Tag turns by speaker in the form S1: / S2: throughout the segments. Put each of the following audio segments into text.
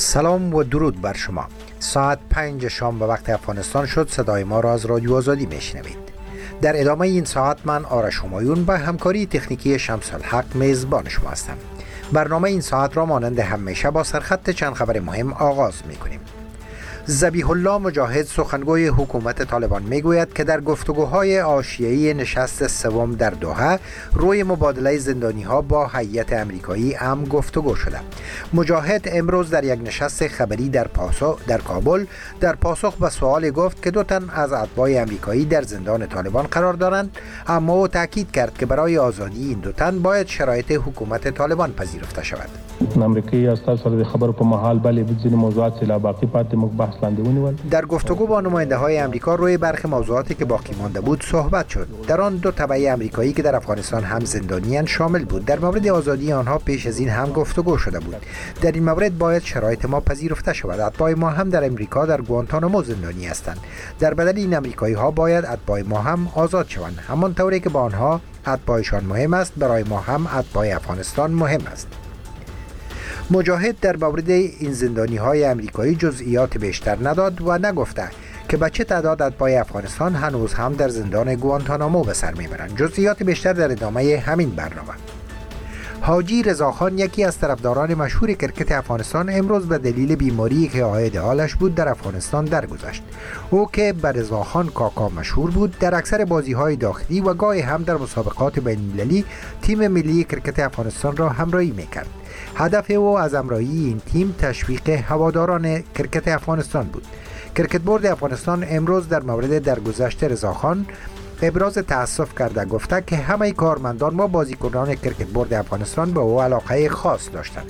S1: سلام و درود بر شما. ساعت 5 شام به وقت افغانستان شد. صدای ما را از رادیو آزادی میشنوید. در ادامه این ساعت من آرش همایون به همکاری تکنیکی شمس الحق میزبان شما هستم. برنامه این ساعت را مانند همیشه با سرخط چند خبر مهم آغاز میکنیم. ذبیح الله مجاهد سخنگوی حکومت طالبان میگوید که در گفتگوهای حاشیه‌ای نشست سوم در دوحه روی مبادله زندانی‌ها با هیئت آمریکایی هم گفتگو شده. مجاهد امروز در یک نشست خبری در کابل در پاسخ به سوال گفت که 2 تن از اتباع آمریکایی در زندان طالبان قرار دارند، اما او تاکید کرد که برای آزادی این 2 تن باید شرایط حکومت طالبان پذیرفته شود.
S2: امریکایی استاد سره خبر په محل بلې بځینې موضوعات چې لا باقی پاتې موږ بحث لاندې ونیول.
S1: در گفتگو با نماینده های آمریکا روی برخی موضوعاتی که باقی مانده بود صحبت شد. در آن 2 تبع آمریکایی که در افغانستان هم زندانیان شامل بود. در مورد آزادی آنها پیش از این هم گفتگو شده بود. در این مورد باید شرایط ما پذیرفته شود. اتباع ما هم در امریکا در گوانتانامو زندانی هستند. در بدل این آمریکایی ها باید اتباع ما هم آزاد شوند. همان طوری که با آنها اتباعشان مهم است، برای ما هم اتباع افغانستان مهم است. مجاهد در مورد این زندانی های آمریکایی جزئیات بیشتر نداد و نگفته که به چه تعداد اتباع افغانستان هنوز هم در زندان گوانتانامو به سر میبرند. جزئیات بیشتر در ادامه همین برنامه. حاجی رضاخان، یکی از طرفداران مشهور کرکت افغانستان، امروز به دلیل بیماری که عاید حالش بود در افغانستان درگذشت. او که به رضاخان کاکا مشهور بود، در اکثر بازی‌های داخلی و گاهی هم در مسابقات بین‌المللی تیم ملی کرکت افغانستان را همراهی می‌کرد. هدف او از همراهی این تیم تشویق هواداران کرکت افغانستان بود. کرکت بورد افغانستان امروز در مورد درگذشت رضاخان ابراز تأسف کرده، گفته که همه کارمندان و بازیکنان کرکت بورد افغانستان به او علاقه خاص داشتند.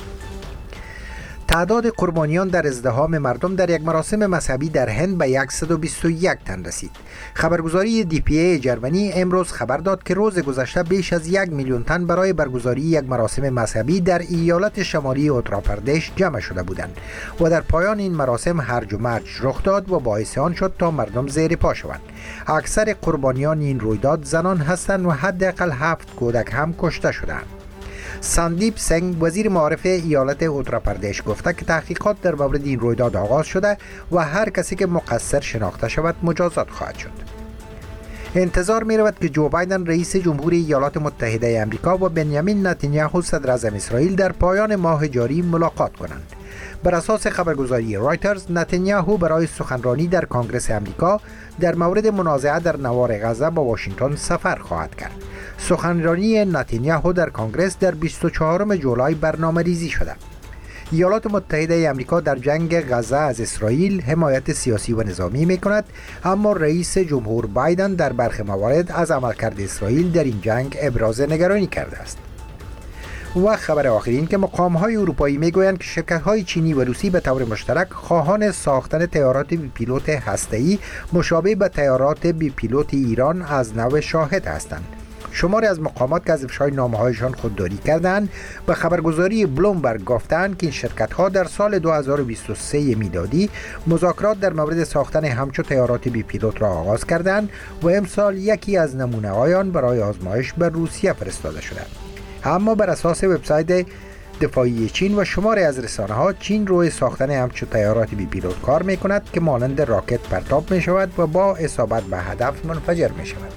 S1: تعداد قربانیان در ازدحام مردم در یک مراسم مذهبی در هند به 121 تن رسید. خبرگزاری DPA جرمنی امروز خبر داد که روز گذشته بیش از 1 میلیون تن برای برگزاری یک مراسم مذهبی در ایالت شمالی اتراپردش جمع شده بودند و در پایان این مراسم هرج و مرج رخ داد و باعث آن شد تا مردم زیر پا شوند. اکثر قربانیان این رویداد زنان هستند و حداقل 7 کودک هم کشته شدند. ساندیپ سنگ، وزیر معارف ایالت اتراپردش، گفته که تحقیقات در مورد این رویداد آغاز شده و هر کسی که مقصر شناخته شود مجازات خواهد شد. انتظار می رود که جو بایدن رئیس جمهوری ایالات متحده آمریکا و بنیامین نتانیاهو صدر اعظم اسرائیل در پایان ماه جاری ملاقات کنند. بر اساس خبرگزاری رایترز، نتانیاهو برای سخنرانی در کنگره آمریکا در مورد منازعه در نوار غزه با واشنگتن سفر خواهد کرد. سخنرانی نتانیاهو در کنگره در 24 جولای برنامه‌ریزی شده. ایالات متحده آمریکا در جنگ غزه از اسرائیل حمایت سیاسی و نظامی می‌کند، اما رئیس جمهور بایدن در برخی موارد از عملکرد اسرائیل در این جنگ ابراز نگرانی کرده است. و خبر آخرین که مقام‌های اروپایی می‌گویند که شرکت‌های چینی و روسی به طور مشترک خواهان ساختن طیارات بی پیلوت هسته‌ای مشابه به طیارات بی پیلوت ایران از نوع شاهد هستند. شماری از مقامات که از افشای نامه‌هایشان خودداری کردند به خبرگزاری بلومبرگ گفتند که این شرکت‌ها در سال 2023 میلادی مذاکرات در مورد ساختن همچو طیارات بی پیلوت را آغاز کردند و امسال یکی از نمونه‌های آن برای آزمایش به روسیه فرستاده شده. اما بر اساس وبسایت دفاعی چین و شماری از رسانه‌ها، چین روی ساختن همچو طیارات بی پیلوت کار می‌کند که مانند راکت پرتاب می‌شود و با اصابت به هدف منفجر می‌شود.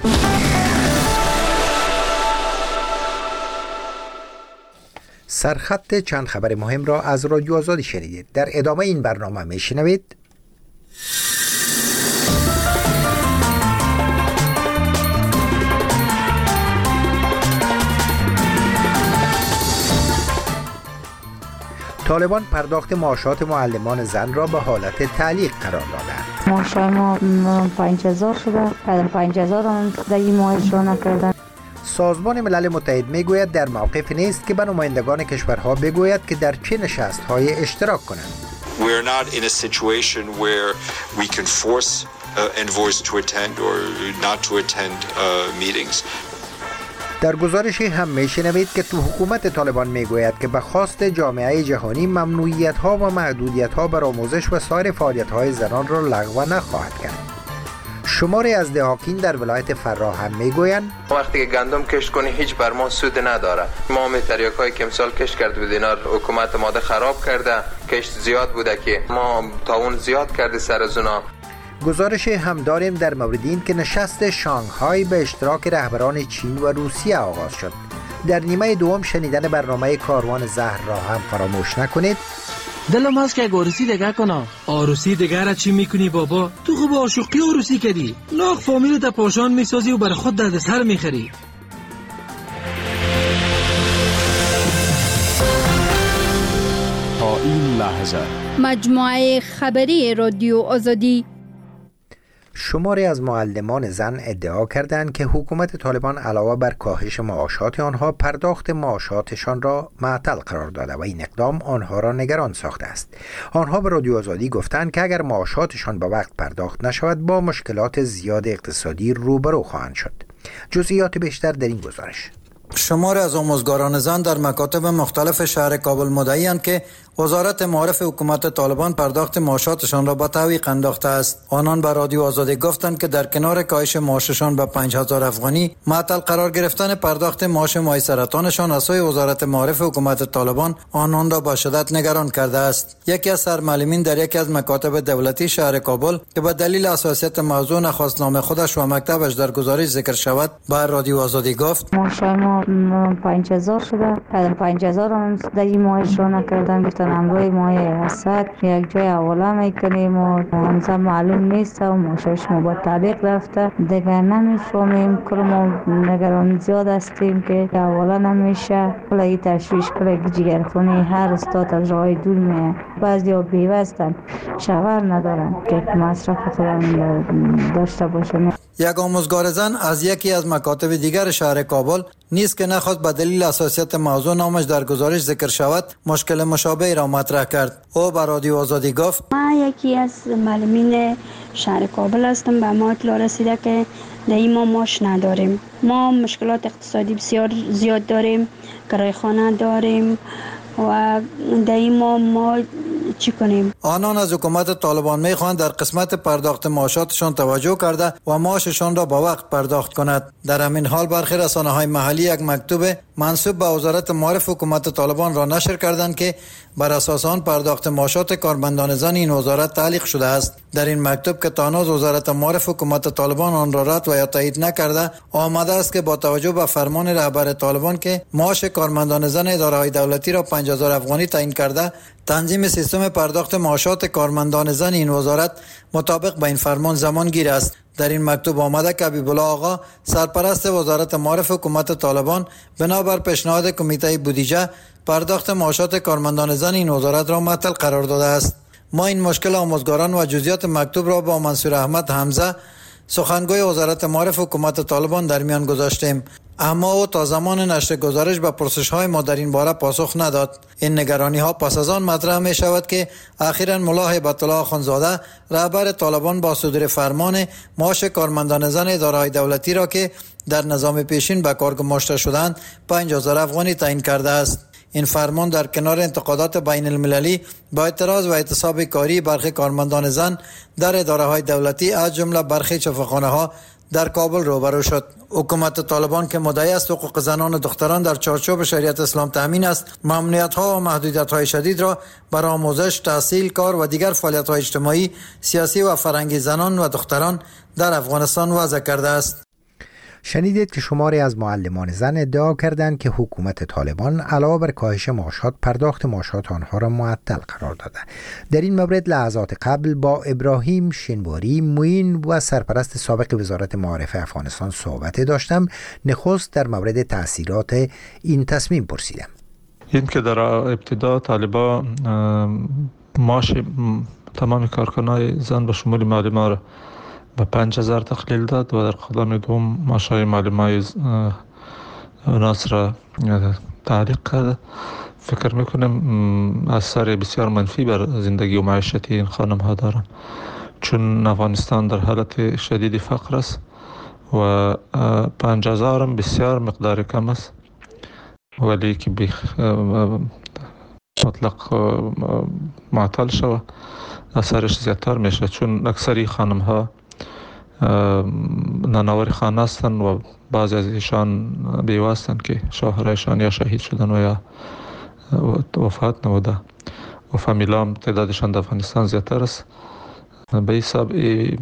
S1: سرخط چند خبر مهم را از رادیو آزادی شنیدید. در ادامه این برنامه میشنوید: طالبان پرداخت معاشات معلمان زن را به حالت تعلیق قرار دادند.
S3: معاش ما 5000 شده، 5000 هم در این ماه اجرا نکردن.
S1: سازمان ملل متحد میگوید در موقف نیست که به نمایندگان کشورها بگوید که در چه نشست‌های اشتراک کنند.
S4: We are not in a situation where we can force envoys to attend or not to attend meetings.
S1: در گزارشی هم میشنوید که تو حکومت طالبان میگوید که به خواست جامعه جهانی ممنوعیت‌ها و محدودیت‌ها بر آموزش و سایر فعالیت‌های زنان را لغو نخواهد کرد. شماری از دهاکین در ولایت فرا هم میگویند
S5: وقتی که گندم کشت کنی هیچ بر ما سود نداره. ما تریاکایی که امسال کشت کرده بود اینا حکومت ماده خراب کرده، کشت زیاد بوده که ما تاون زیاد کرده سر از اونا.
S1: گزارش هم داریم در مورد این که نشست شانگهای به اشتراک رهبران چین و روسیه آغاز شد. در نیمه دوم شنیدن برنامه کاروان زهر را هم فراموش نکنید.
S6: دلم هست که عروسی دیگه کنم. عروسی دیگه را چی میکنی بابا؟ تو خوب عاشقی عروسی کردی، لاغ فامیل تا پاشان میسازی و بر خود درد سر میخری.
S7: تا این لحظه
S8: مجموعه خبری رادیو آزادی.
S1: شماری از معلمان زن ادعا کردند که حکومت طالبان علاوه بر کاهش معاشات آنها پرداخت معاشاتشان را معطل قرار داده و این اقدام آنها را نگران ساخته است. آنها به رادیو آزادی گفتند که اگر معاشاتشان به وقت پرداخت نشود با مشکلات زیاد اقتصادی روبرو خواهند شد. جزئیات بیشتر در این گزارش.
S9: شماری از آموزگاران زن در مکاتب مختلف شهر کابل مدعی‌اند که وزارت معارف حکومت طالبان پرداخت معاشاتشان را به تعویق انداخته است. آنان به رادیو آزادی گفتند که در کنار کاهش معاششان به 5000 افغانی، معطل قرار گرفتن پرداخت معاش ماه سرطانشان از سوی وزارت معارف حکومت طالبان آنان را با شدت نگران کرده است. یکی از سرمعلمین در یکی از مکاتب دولتی شهر کابل که به دلیل حساسیت موضوع نخواست نام خودش و مکتبش در گزارش ذکر شود، به رادیو آزادی گفت:
S3: معاش ما 5000 شده. 5000 هم در این ماهش را نکردن. گفتن امروی ماه اسد یک جای حواله میکنیم و همزه معلوم نیست و معاشش ما با تعلیق رفته دیگه نمیفهمیم. کل ما نگران زیاد هستیم که حواله نمیشه. کلی تشویش، کلی جگرخونی، هر استاد از راه دور میه. بعضی ها بیوه هستن، شوهر ندارن که مصرف خودم داشته باشن.
S9: یک آموزگار زن از یکی از مکاتب دیگر شهر کابل نیست که نخواست به دلیل حساسیت موضوع نامش در گزارش ذکر شود مشکل مشابه را مطرح کرد. او به رادیو آزادی گفت:
S10: من یکی از معلمین شهر کابل هستم. به ما اطلاع رسیده که در این ما معاش نداریم. ما مشکلات اقتصادی بسیار زیاد داریم، کرایه خانه داریم و در این ما چی کنیم؟
S9: آنان از حکومت طالبان میخواهند در قسمت پرداخت معاشاتشان توجه کرده و معاششان را با وقت پرداخت کند. در همین حال برخی رسانه‌های محلی یک مکتوب منسوب به وزارت معارف حکومت طالبان را نشر کردند که بر اساس آن پرداخت معاشات کارمندان زن این وزارت تعلیق شده است. در این مکتوب که تا هنوز وزارت معارف حکومت طالبان آن را رد و یا تایید نکرده، آمده است که با توجه به فرمان رهبر طالبان که معاش کارمندان زن اداره‌های دولتی را 50,000 افغانی تعیین کرده، تنظیم سیستم پرداخت معاشات کارمندان زن این وزارت مطابق با این فرمان زمانگیر است. در این مکتوب آمده که حبیب‌الله آقا سرپرست وزارت معارف حکومت طالبان بنابر پیشنهاد کمیته بودجه پرداخت معاشات کارمندان زن این وزارت را معطل قرار داده است. ما این مشکل آموزگاران و جزئیات مکتوب را با منصور احمد حمزه سخنگوی وزارت معارف حکومت طالبان در میان گذاشتیم، اما او تا زمان نشر گزارش به پرسش‌های ما در این باره پاسخ نداد. این نگرانی‌ها پس از آن مطرح می شود که اخیراً ملا هیبت الله آخوندزاده رهبر طالبان با صدور فرمان معاش کارمندان زن اداره‌های دولتی را که در نظام پیشین به کار گماشته شدند 50,000 افغانی تعیین کرده است. این فرمان در کنار انتقادات بین المللی با اعتراض و اعتصاب کاری برخی کارمندان زن در اداره‌های دولتی از جمله برخی چپخانه‌ها در کابل روبرو شد. حکومت طالبان که مدعی است حقوق زنان و دختران در چارچوب شریعت اسلام تامین است، ممنوعیت‌ها و محدودیت‌های شدید را بر آموزش، تحصیل، کار و دیگر فعالیت‌های اجتماعی، سیاسی و فرهنگی زنان و دختران در افغانستان وضع کرده است.
S1: شنیدید که شماری از معلمان زن ادعا کردند که حکومت طالبان علاوه بر کاهش معاشات پرداخت معاشات آنها را معطل قرار داده. در این مورد لحظات قبل با ابراهیم شینواری معین و سرپرست سابق وزارت معارف افغانستان صحبت داشتم. نخست در مورد تاثیرات این تصمیم پرسیدم.
S2: این که در ابتدا طالبان معاش تمام کارکنان زن به شمول معلمان را به 5,000 تقلیل داد و در قدم دوم معاشهای معلمای ناس را تعلیق کرده. فکر میکنم اثر بسیار منفی بر زندگی و معیشتی این خانم ها دارن، چون افغانستان در حالت شدید فقر است و 5,000 هم بسیار مقدار کم است، ولی که مطلق معطل شود اثرش زیادتر میشه، چون اکثری خانم ها نانوار خانه هستند و بعضی از ایشان بیوه هستند که شوهرایشان یا شهید شدن و یا وفات نموده و فامیلا هم تعدادشان در افغانستان زیادتر است. به حساب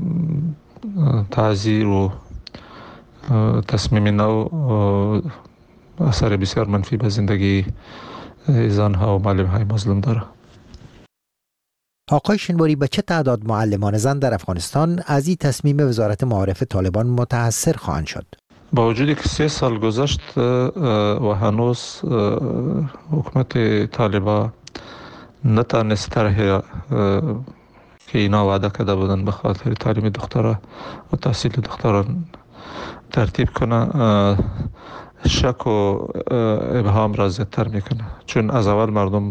S2: تعزیر و تصمیم نو اثر بسیار منفی به زندگی زنها و معلم‌های مظلوم داره.
S1: آقای شنواری، به چه تعداد معلمان زن در افغانستان از این تصمیم وزارت معارف طالبان متاثر خواهند شد؟
S2: با وجودی که 3 سال گذشت و هنوز حکومت طالبان نتانست طرح که اینا وعده کرده بودن به خاطر تعلیم دخترها و تحصیل دختران ترتیب کنه، شک و ابهام را زیادتر میکنه. چون از اول مردم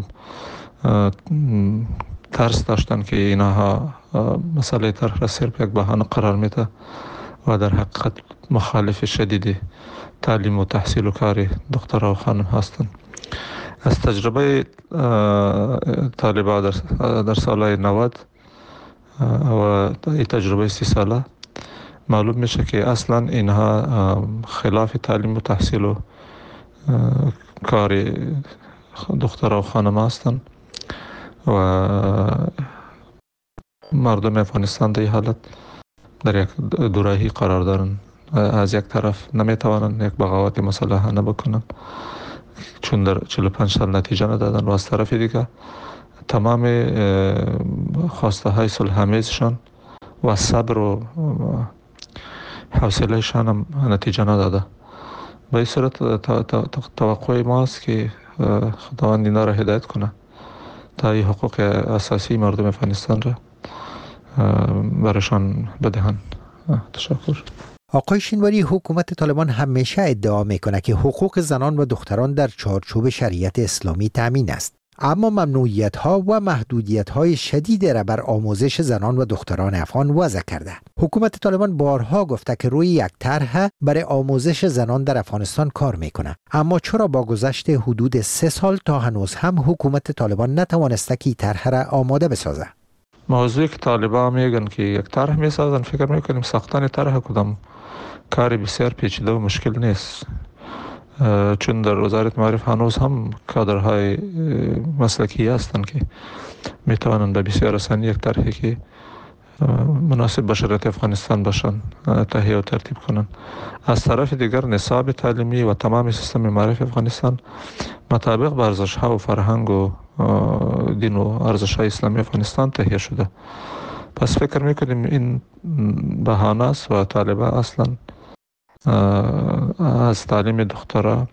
S2: ترس داشتن که اینها مسئله طرح را صرف یک بهانه قرار میده و در حقیقت مخالف شدید تعلیم و تحصیل و کار دخترها و خانم هستند. از تجربه طالبان در سالهای 90 و این تجربه 30 ساله معلوم میشه که اصلا اینها خلاف تعلیم و تحصیل و کار دخترها و خانم هستند و مردم افغانستان در این حالت در یک دوراهی قرار دارن. از یک طرف نمیتوانند یک بغاوت مسلحانه بکنن چون در 45 سال نتیجه ندادن و از طرف دیگه تمام خواسته های صلح آمیزشان و صبر و حوصلهشان هم نتیجه نداده. به این صورت توقع ماست که خداوند اینا را هدایت کنه تا این حقوق اساسی مردم افغانستان را برشان بدهند. تشکر.
S1: آقای شنواری، حکومت طالبان همیشه ادعا میکنه که حقوق زنان و دختران در چارچوب شریعت اسلامی تامین است، اما ممنوعیت‌ها و محدودیت‌های شدید را بر آموزش زنان و دختران افغان وضع کرده. حکومت طالبان بارها گفته که روی یک طرح برای آموزش زنان در افغانستان کار میکنه، اما چرا با گذشت حدود 3 سال تا هنوز هم حکومت طالبان نتوانسته که طرح را آماده بسازه؟
S2: موضوعی که طالبان میگن که یک طرح میسازن، فکر میکنیم ساختن طرح کدام کاری بسیار پیچیده و مشکل نیست، چون در وزارت معارف هنوز هم کادرهای مسلکی هستند که میتوانند به بسیار آسانی یک طرحی که مناسب به شرایط افغانستان باشند تهیه و ترتیب کنند. از طرف دیگر نصاب تعلیمی و تمام سیستم معارف افغانستان مطابق به ارزش‌ها و فرهنگ و دین و ارزش‌های اسلامی افغانستان تهیه شده. پس فکر میکنیم این بهانه است و طالبان اصلا از تعلیم دخترها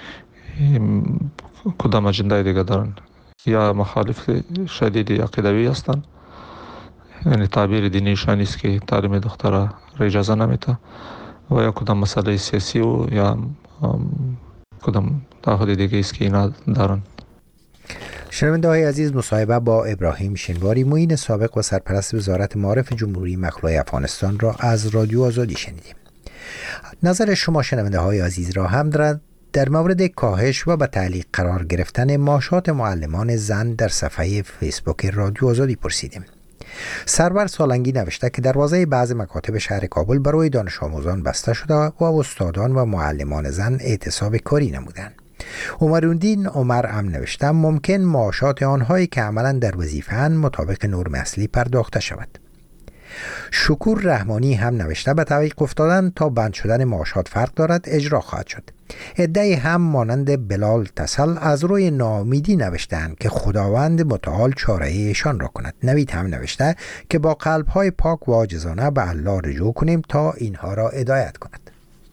S2: کدام اجنده دیگه دارن، یا مخالف شدید عقیدوی هستن، یعنی تعبیر دینیشان است که تعلیم دخترها را اجازه نمیده، و یا کدام مسئله سیاسی و یا کدام تعهد دیگه است که اینا دارن.
S1: شنونده های عزیز، مصاحبه با ابراهیم شنواری، معین سابق و سرپرست وزارت معارف جمهوری مخلوع افغانستان را از رادیو آزادی شنیدیم. نظر شما شنونده های عزیز را هم در مورد کاهش و به تعلیق قرار گرفتن معاشات معلمان زن در صفحه فیسبوک رادیو آزادی پرسیدیم. سرور سالنگی نوشته که دروازه بعض مکاتب شهر کابل برای دانش آموزان بسته شده و استادان و معلمان زن اعتصاب کاری نمودند. عمرالدین عمر هم نوشته ممکن معاشات آنهایی که عملا در وظیفه‌اند مطابق نرم اصلی پرداخته شود. شکور رحمانی هم نوشته به تعویق افتادن تا بند شدن معاشات فرق دارد، اجرا خواهد شد. عده‌ای هم مانند بلال تسل از روی ناامیدی نوشتند که خداوند متعال چاره ایشان را کند. نوید هم نوشته که با قلب‌های پاک و عاجزانه به الله رجوع کنیم تا اینها را هدایت کند.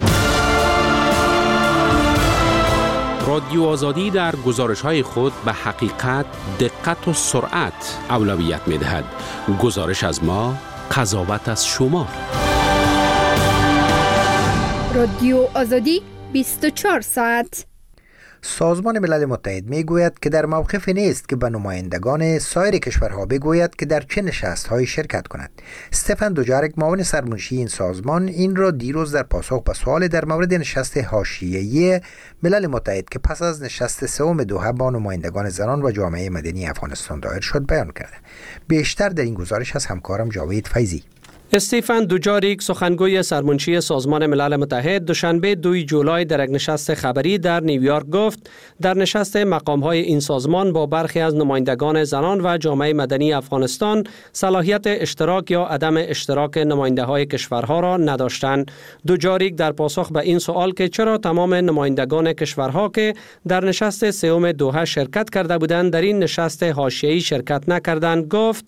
S11: رادیو آزادی در گزارش‌های خود به حقیقت، دقت و سرعت اولویت می‌دهد. گزارش از ما، قضاوت از شما.
S8: رادیو آزادی 24 ساعت.
S1: سازمان ملل متحد میگوید که در موقف نیست که به نمایندگان سایر کشورها بگوید که در چه نشست‌هایی شرکت کند. استفان دوجارک، معاون سرمنشی این سازمان، این را دیروز در پاسخ به سوال در مورد نشست حاشیه‌ای ملل متحد که پس از نشست سوم دوحه با نمایندگان زنان و جامعه مدنی افغانستان دایر شد بیان کرده. بیشتر در این گزارش از همکارم جاوید فیضی.
S12: استیفن دوجاریک سخنگوی سرمنشی سازمان ملل متحد دوشنبه 2 جولای در یک نشست خبری در نیویورک گفت در نشست مقام‌های این سازمان با برخی از نمایندگان زنان و جامعه مدنی افغانستان صلاحیت اشتراک یا عدم اشتراک نماینده‌های کشورها را نداشتند. دوجاریک در پاسخ به این سوال که چرا تمام نمایندگان کشورها که در نشست سوم دوحه شرکت کرده بودند در این نشست حاشیه‌ای شرکت نکردند گفت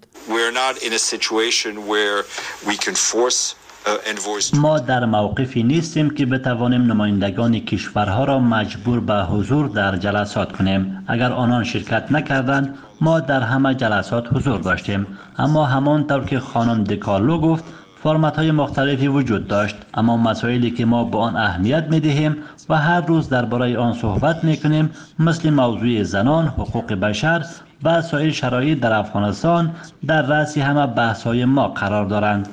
S13: ما در موقفی نیستیم که بتوانیم نمایندگان کشورها را مجبور به حضور در جلسات کنیم. اگر آنان شرکت نکردند ما در همه جلسات حضور داشتیم، اما همانطور که خانم دکارلو گفت فرمت های مختلفی وجود داشت، اما مسائلی که ما به آن اهمیت می دهیم و هر روز درباره آن صحبت می کنیم مثل موضوع زنان، حقوق بشر و سایر شرایط در افغانستان در رأس همه بحث های ما قرار دارند.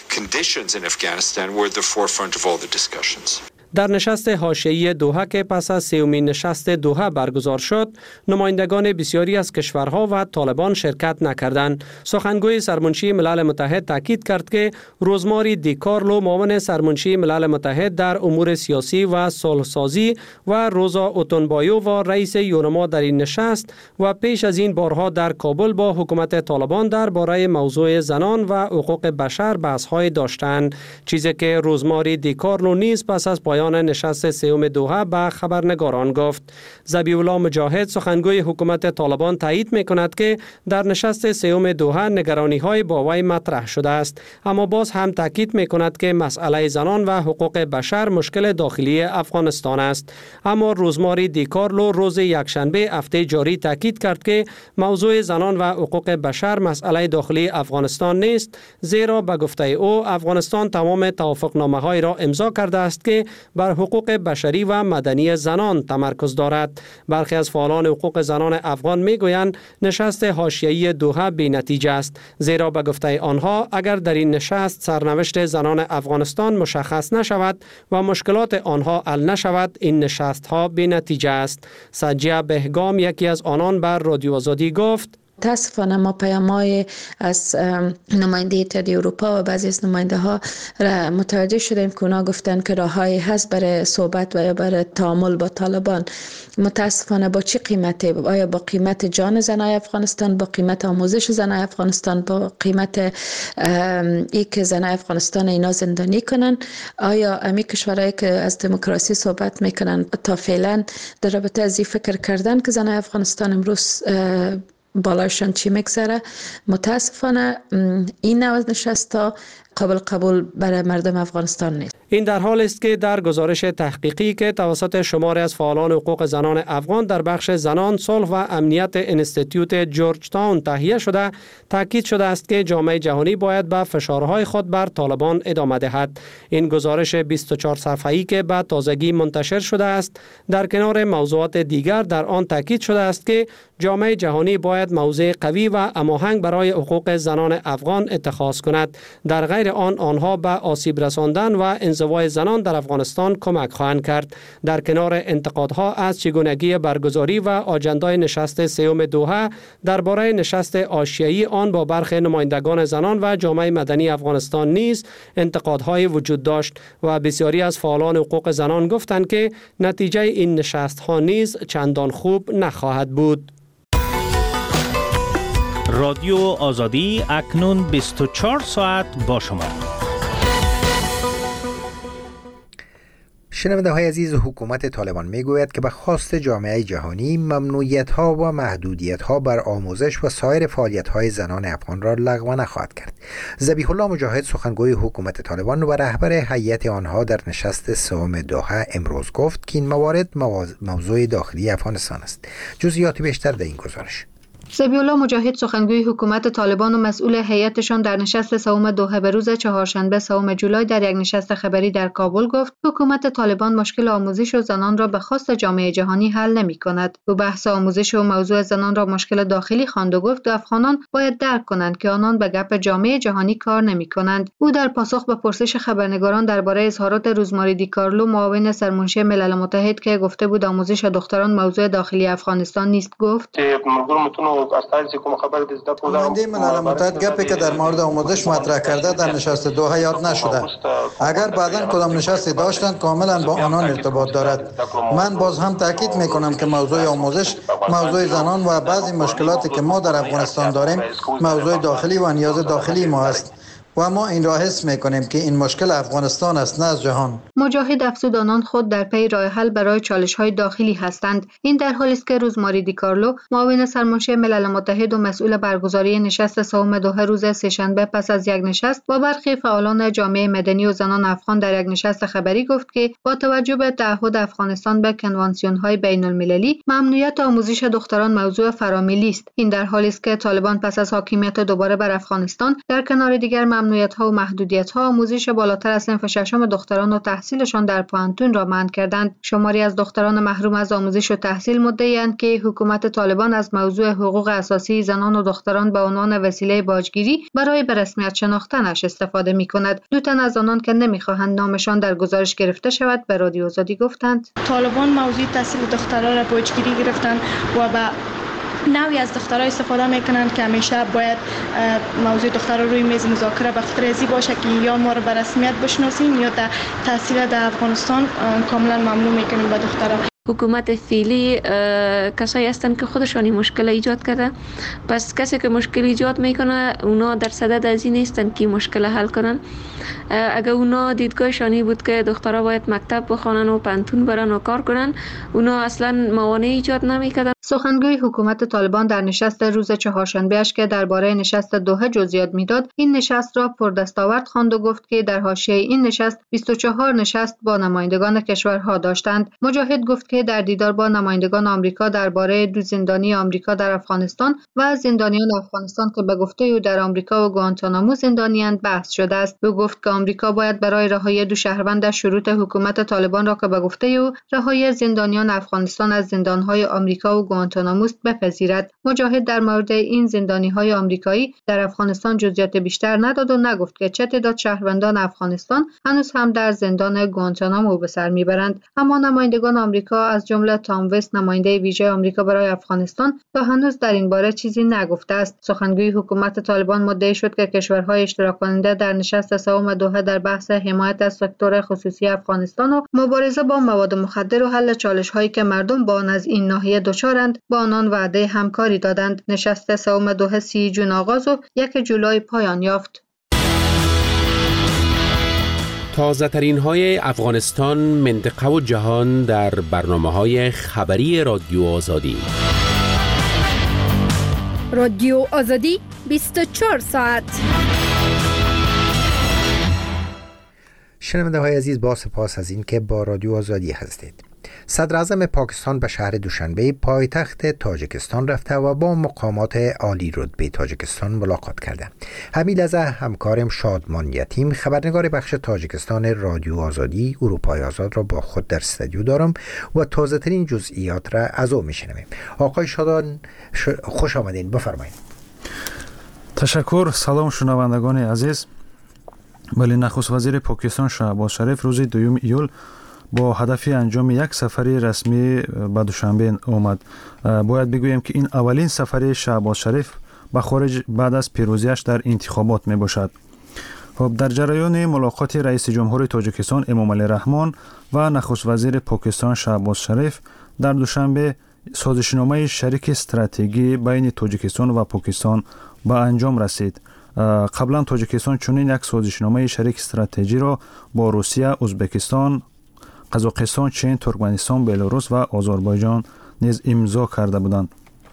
S12: در نشست حاشیه‌ای دوحه که پس از سومین نشست دوحه برگزار شد، نمایندگان بسیاری از کشورها و طالبان شرکت نکردند. سخنگوی سرمنشی ملل متحد تاکید کرد که روزماری دیکارلو معاون سرمنشی ملل متحد در امور سیاسی و صلح‌سازی و روزا اوتونبایو و رئیس یونما در این نشست و پیش از این بارها در کابل با حکومت طالبان درباره موضوع زنان و حقوق بشر بحث‌های داشتند، چیزی که روزماری دیکارلو نیز پس از پایان نشست سوم دوحه به خبرنگاران گفت. ذبیح الله مجاهد سخنگوی حکومت طالبان تایید می‌کند که در نشست سوم دوحه نگرانی‌های با وی مطرح شده است، اما باز هم تاکید می‌کند که مسئله زنان و حقوق بشر مشکل داخلی افغانستان است. اما روزماری دیکارلو روز یکشنبه هفته جاری تاکید کرد که موضوع زنان و حقوق بشر مسئله داخلی افغانستان نیست، زیرا به گفته او افغانستان تمام توافقنامه‌های را امضا کرده است که بر حقوق بشری و مدنی زنان تمرکز دارد. برخی از فعالان حقوق زنان افغان میگویند نشست حاشیه‌ای دوحه بی‌نتیجه است، زیرا به گفته آنها اگر در این نشست سرنوشت زنان افغانستان مشخص نشود و مشکلات آنها حل نشود این نشست‌ها بی‌نتیجه است. سجیه بهگام یکی از آنان بر رادیو آزادی گفت
S14: متاسفانه ما پیام‌های از نماینده اتحادیه اروپا و بعضی از نماینده ها را متوجه شدیم که اونا گفتن که راههایی هست برای صحبت و یا برای تعامل با طالبان. متاسفانه با چه قیمتی؟ آیا با قیمت جان زنای افغانستان، با قیمت آموزش زنای افغانستان، با قیمت ای که زنای افغانستان اینا زندانی کنن؟ آیا امی کشورهایی که از دموکراسی صحبت میکنن تا فعلا در رابطه از این فکر کردن که زنای افغانستان امروز بالایشان چی میگذره؟ متاسفانه این نوع نشستا قبول برای مردم افغانستان نیست.
S12: این در حال است که در گزارش تحقیقی که توسط شماری از فعالان حقوق زنان افغان در بخش زنان، صلح و امنیت انستیتیوت جورج تاون تهیه شده، تاکید شده است که جامعه جهانی باید به فشارهای خود بر طالبان ادامه دهد. این گزارش 24 صفحه‌ای که به تازگی منتشر شده است، در کنار موضوعات دیگر در آن تاکید شده است که جامعه جهانی باید موضع قوی و هماهنگ برای حقوق زنان افغان اتخاذ کند. در غیر آنها به آسیب رساندن و انزوای زنان در افغانستان کمک خواهند کرد. در کنار انتقادها از چگونگی برگزاری و آجندای نشست سوم دوحه درباره نشست حاشیه‌ای آن با برخی نمایندگان زنان و جامعه مدنی افغانستان نیز انتقادهای وجود داشت و بسیاری از فعالان حقوق زنان گفتند که نتیجه این نشست‌ها نیز چندان خوب نخواهد بود.
S15: رادیو آزادی اکنون 24 ساعت با شما.
S1: شنونده های عزیز، حکومت طالبان میگوید که به خواست جامعه جهانی ممنوعیت ها و محدودیت ها بر آموزش و سایر فعالیت های زنان افغان را لغو نخواهد کرد. ذبیح الله مجاهد سخنگوی حکومت طالبان و رهبر هیئت آنها در نشست سوم دوحه امروز گفت که این موارد موضوع داخلی افغانستان است. جزئیات بیشتر در این گزارش.
S16: ذبیح الله مجاهد سخنگوی حکومت طالبان و مسئول هیئتشان در نشست سوم دوحه به روز چهارشنبه سوم جولای در یک نشست خبری در کابل گفت حکومت طالبان مشکل آموزش و زنان را به خواست جامعه جهانی حل نمی کند. او بحث آموزش و موضوع زنان را مشکل داخلی خواند و گفت افغانان باید درک کنند که آنان به گپ جامعه جهانی کار نمی کنند. او در پاسخ به پرسش خبرنگاران درباره اظهارات روزماری دیکارلو معاون سرمنشی ملل متحد که گفته بود آموزش دختران موضوع داخلی افغانستان نیست گفت
S9: نماینده ملل متحد گپی که در مورد آموزش مطرح کرده در نشست دوحه یاد نشده. اگر بعداً کدام نشستی داشتند کاملا با آنان ارتباط دارد. من باز هم تاکید میکنم که موضوع آموزش موضوع زنان و بعضی مشکلاتی که ما در افغانستان داریم موضوع داخلی و نیاز داخلی ما است و ما این را حس میکنیم که این مشکل افغانستان است نه از جهان.
S16: مجاهد افزود آنان خود در پی راه حل برای چالش‌های داخلی هستند. این در حالی است که روزماری دی کارلو معاون سرمنشی ملل متحد و مسئول برگزاری نشست سوم دوحه روز سه‌شنبه پس از یک نشست با برخی فعالان جامعه مدنی و زنان افغان در یک نشست خبری گفت که با توجه به تعهد افغانستان به کنوانسیون‌های بین‌المللی ممنوعیت آموزش دختران موضوع فرامیلی است. این در حالی است که طالبان پس از حاکمیت دوباره بر افغانستان در کنار دیگر ممنوعیت‌ها و محدودیت‌ها آموزش بالاتر از صنف ششم دختران و تحصیلشان در پانتون را منع کردند. شماری از دختران محروم از آموزش و تحصیل مدعی‌اند که حکومت طالبان از موضوع حقوق اساسی زنان و دختران به عنوان وسیله باجگیری برای به رسمیت شناختنش استفاده می‌کند. دو تن از آنان که نمی‌خواهند نامشان در گزارش گرفته شود به رادیو آزادی گفتند
S17: طالبان موضوع تحصیل دختران را باجگیری گرفتند و به نوعی از دخترها استفاده میکنند که همیشه باید موضوع دخترها روی میز مذاکره به خاطر ازی باشه که یا ما رو به رسمیت بشناسیم یا تحصیل در افغانستان کاملا ممنوع میکنیم به دخترها.
S18: حکومت فعلی کسایی هستند که خودشانی مشکل ایجاد کرده، پس کسی که مشکل ایجاد میکنه اونا در صدد از این نیستن که مشکل حل کنن. اگر اونا دیدگاهشانی بود که دخترها باید مکتب بخوانن و پانتون برن و کار کنن، اونا اصلا موانع ایجاد نمیکردن.
S16: سخنگوی حکومت طالبان در نشست روز چهارشنبه اش که درباره نشست دوحه جزئیات میداد، این نشست را پردستاورد خواند و گفت که در حاشیه این نشست 24 نشست با نمایندگان کشورها داشتند. مجاهد گفت که در دیدار با نمایندگان آمریکا درباره دو زندانی آمریکا در افغانستان و زندانیان افغانستان که به گفته او در آمریکا و گوانتانامو زندانیاند بحث شده است. او گفت که آمریکا باید برای رهایی دو شهروندش شروط حکومت طالبان را که به گفته او رهایی زندانیان افغانستان از زندانهای آمریکا و گوانتانامو بپذیرد. مجاهد در مورد این زندانیهای آمریکایی در افغانستان جزئیات بیشتر نداد و نگفت که چه تعداد شهروندان افغانستان هنوز هم در زندان گوانتانامو به سر میبرند. اما نمایندگان آمریکا از جمله تام وست نماینده ویژه آمریکا برای افغانستان تا هنوز در این باره چیزی نگفته است. سخنگوی حکومت طالبان مدعی شد که کشورهای اشتراک کننده در نشست سوم دوحه در بحث حمایت از سکتور خصوصی افغانستان و مبارزه با مواد مخدر و حل چالش‌هایی که مردم با آن از این ناحیه دچارند با آنان وعده همکاری دادند. نشست سوم دوحه 30 جون آغاز و 1 جولای پایان یافت.
S11: تازه ترین های افغانستان، منطقه و جهان در برنامه های خبری رادیو آزادی.
S8: رادیو آزادی 24 ساعت.
S1: شنونده های عزیز، با سپاس از این که با رادیو آزادی هستید. صدر اعظم پاکستان به شهر دوشنبه پایتخت تاجیکستان رفته و با مقامات عالی رتبه تاجیکستان ملاقات کرده. همین لحظه همکارم شادمان یتیم، خبرنگار بخش تاجیکستان رادیو آزادی اروپای آزاد را با خود در استودیو دارم و تازه ترین جزئیات را از او میشنویم. آقای شادان خوش آمدین، بفرمایید.
S19: تشکر. سلام شنوندگان عزیز. ولی نخست وزیر پاکستان شهباز شریف روز 2 ایول با هدف انجام یک سفر رسمی به دوشنبه آمد. باید بگویم که این اولین سفر شهباز شریف به خارج بعد از پیروزیش در انتخابات می باشد. در جریان ملاقات رئیس جمهور تاجیکستان امامعلی رحمان و نخست وزیر پاکستان شهباز شریف در دوشنبه سازشنامه شریک استراتژی بین تاجیکستان و پاکستان به انجام رسید. قبلا تاجیکستان چنین یک سازشنامه شریک استراتژی را با روسیه، ازبکستان، قزاقستان، چین، ترکمنستان، بلاروس و آذربایجان نیز امضا کرده بودند.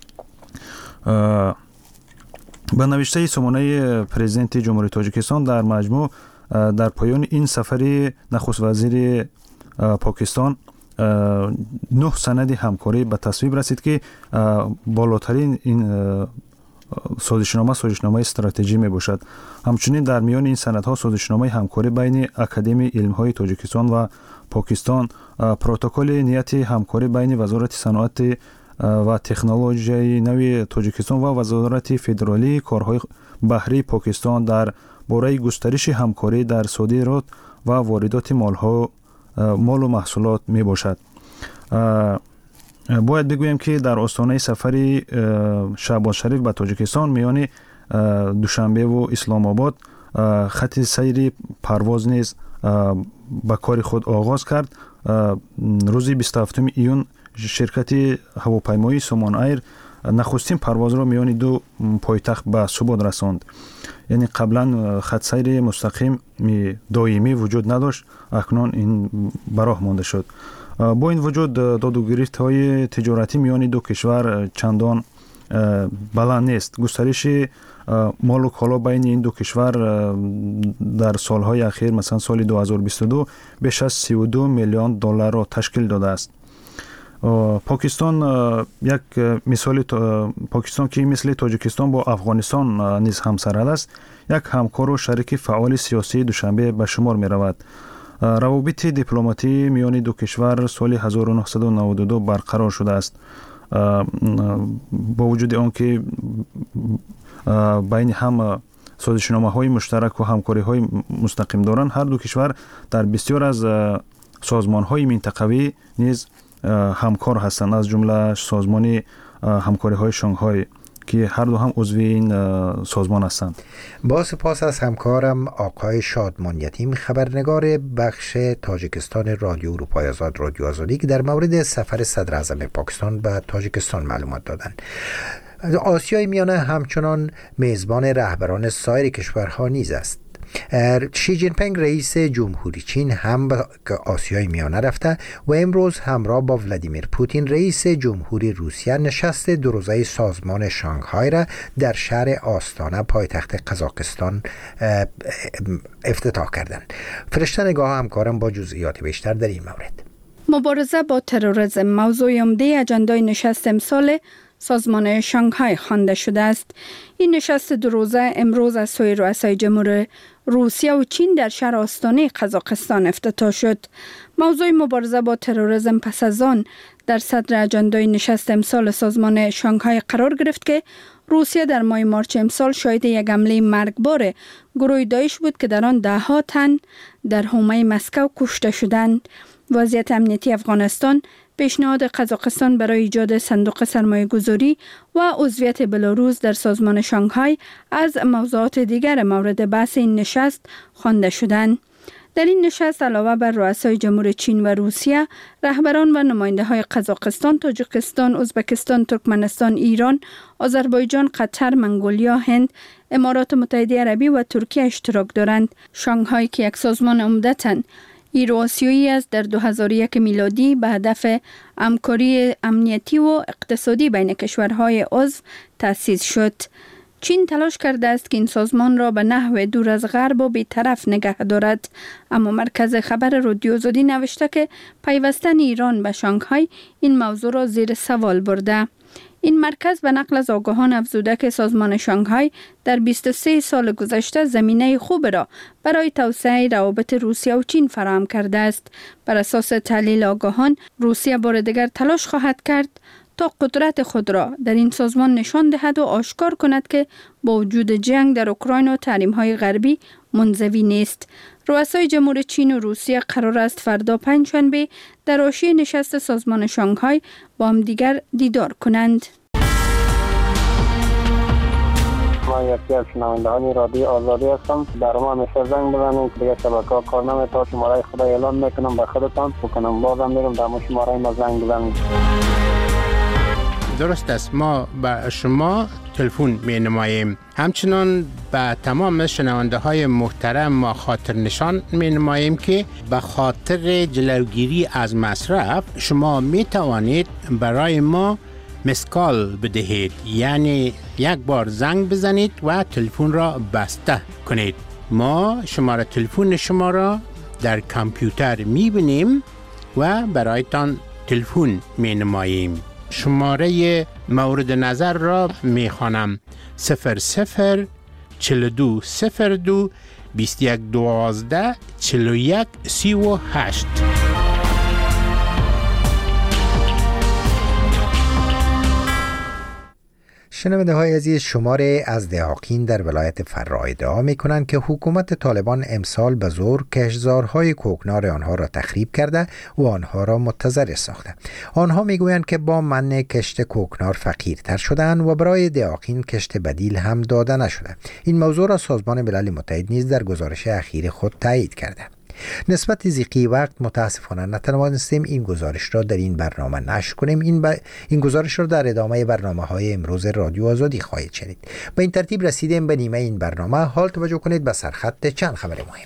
S19: به نوشته سامانه پرزیدنت جمهوری تاجیکستان در مجموع در پایان این سفر نخست وزیر پاکستان 9 سند همکاری به تصویب رسید که بالاترین این سازشنامه استراتژی می باشد. همچنین در میان این سندها سازشنامه همکاری بین اکادمی علم‌های تاجیکستان و پاکستان، پروتکل نیت همکاری بین وزارت صنعت و تکنولوژی نوی تاجیکستان و وزارت فدرالی کارهای بحری پاکستان در باره گسترش همکاری در صادرات و واردات مال و محصولات می باشد. باید بگویم که در آستانه سفری شهباز شریف به تاجیکستان میان دوشنبه و اسلام آباد خط سیر پرواز نیز به کار خود آغاز کرد. روز 27 ایون شرکت هواپیمایی سومان ایر نخستین پرواز را میان دو پایتخت به ثبات رساند. یعنی قبلا خط سیر مستقیم دائمی وجود نداشت، اکنون این به راه مانده شد. با این وجود داد و گریفت های تجارتی میان دو کشور چندان بلند نیست. گسترش مال و کالا بین این دو کشور در سالهای اخیر، مثلا سال 2022 بیش از 32 میلیون دلار را تشکیل داده است. پاکستان یک مثال، پاکستان که مثل تاجیکستان با افغانستان نیز همسرد است، یک همکار و شریک فعال سیاسی دوشنبه به شمار می رود. روابط دیپلماتی میان دو کشور سال 1992 برقرار شده است. با وجود آنکه بین هم سازشنامه‌های مشترک و همکاری‌های مستقیم دارند، هر دو کشور در بسیار از سازمان‌های منطقوی نیز همکار هستند، از جمله سازمان همکاری‌های شانگهای که هر دو هم عضو این سازمان هستند.
S1: با سپاس از همکارم آقای شادمان یتیم، خبرنگار بخش تاجیکستان رادیو اروپای آزاد رادیو آزادی، که در مورد سفر صدر اعظم پاکستان به تاجیکستان معلومات دادند. آسیای میانه همچنان میزبان رهبران سایر کشورها نیز است. شی جین پینگ رئیس جمهوری چین هم به آسیای میانه رفته و امروز همراه با ولادیمیر پوتین رئیس جمهوری روسیه نشست دو روزه سازمان شانگهای را در شهر آستانه پایتخت قزاقستان افتتاح کردند. فرشته نگاه همکارم با جزئیات بیشتر در این مورد.
S8: مبارزه با تروریسم موضوع عمده اجندای نشست امسال سازمان شانگهای خوانده شده است. این نشست دو روزه امروز از سوی رؤسای جمهور روسیه و چین در شهر آستانه قزاقستان افتتاح شد. موضوع مبارزه با تروریسم پس از آن در صدر اجندای نشست امسال سازمان شانگهای قرار گرفت که روسیه در ماه مارچ امسال شاهد یک حمله مرگبار گروه داعش بود که در آن ده‌ها تن در حومه مسکو کشته شدند. وضعیت امنیتی افغانستان، پیشنهاد قزاقستان برای ایجاد صندوق سرمایه‌گذاری و عضویت بلاروس در سازمان شانگهای از موضوعات دیگر مورد بحث این نشست خوانده شدند. در این نشست علاوه بر رؤسای جمهور چین و روسیه، رهبران و نماینده‌های قزاقستان، تاجیکستان، ازبکستان، ترکمنستان، ایران، آذربایجان، قطر، منگولیا، هند، امارات متحده عربی و ترکیه اشتراک دارند. شانگهای که یک سازمان عمدتاً ایرو-آسیایی است، در 2001 میلادی به هدف همکاری امنیتی و اقتصادی بین کشورهای عضو تأسیس شد. چین تلاش کرده است که این سازمان را به نحو دور از غرب و بی‌طرف نگه دارد، اما مرکز خبر رادیو آزادی نوشته که پیوستن ایران به شانگهای این موضوع را زیر سوال برده. این مرکز به نقل از آگاهان افزوده که سازمان شانگهای در 23 سال گذشته زمینه خوب را برای توسعه روابط روسیه و چین فراهم کرده است. بر اساس تحلیل آگاهان، روسیه بار دیگر تلاش خواهد کرد تا قدرت خود را در این سازمان نشان دهد و آشکار کند که با وجود جنگ در اوکراین و تحریم‌های غربی منزوی نیست. رؤسای جمهور چین و روسیه قرار است فردا پنجشنبه در حاشیه نشست سازمان شانگهای با هم دیگر دیدار کنند.
S20: ما یکی از شنوندگان رادیو آزادی هستم. در ما همیشه زنگ بزنید که دیگه شبکه‌ها کار نمی‌کنه. شماره خدا اعلام میکنم به خودتان بکنم، بازم میگم در شماره ما زنگ بزنید.
S21: درست است، ما به شما تلفن می نماییم. همچنان به تمام شنونده های محترم ما خاطر نشان می نماییم که به خاطر جلوگیری از مصرف شما می توانید برای ما مسکال بدهید، یعنی یک بار زنگ بزنید و تلفن را بسته کنید. ما شماره تلفن شما را در کامپیوتر می بینیم و برایتان تلفن می نماییم. شماره مورد نظر را می خوانم: 00 42 02 21 12 41 38.
S1: شنونده های عزیز، شماره از دهاقین در ولایت فرا ادعا می کنند که حکومت طالبان امسال به زور کشتزارهای کوکنار آنها را تخریب کرده و آنها را متضرر ساخته. آنها می گویند که با منع کشت کوکنار فقیرتر شدند و برای دهاقین کشت بدیل هم داده نشده. این موضوع را سازمان ملل متحد نیز در گزارش اخیر خود تایید کرده. نسبت ضیقی وقت متاسفانه نتوانستیم این گزارش را در این برنامه نشر کنیم. این گزارش را در ادامه برنامه‌های امروز رادیو آزادی خواهید شنید. به این ترتیب رسیدیم به نیمه این برنامه. حال توجه کنید به سرخط چند خبر مهم.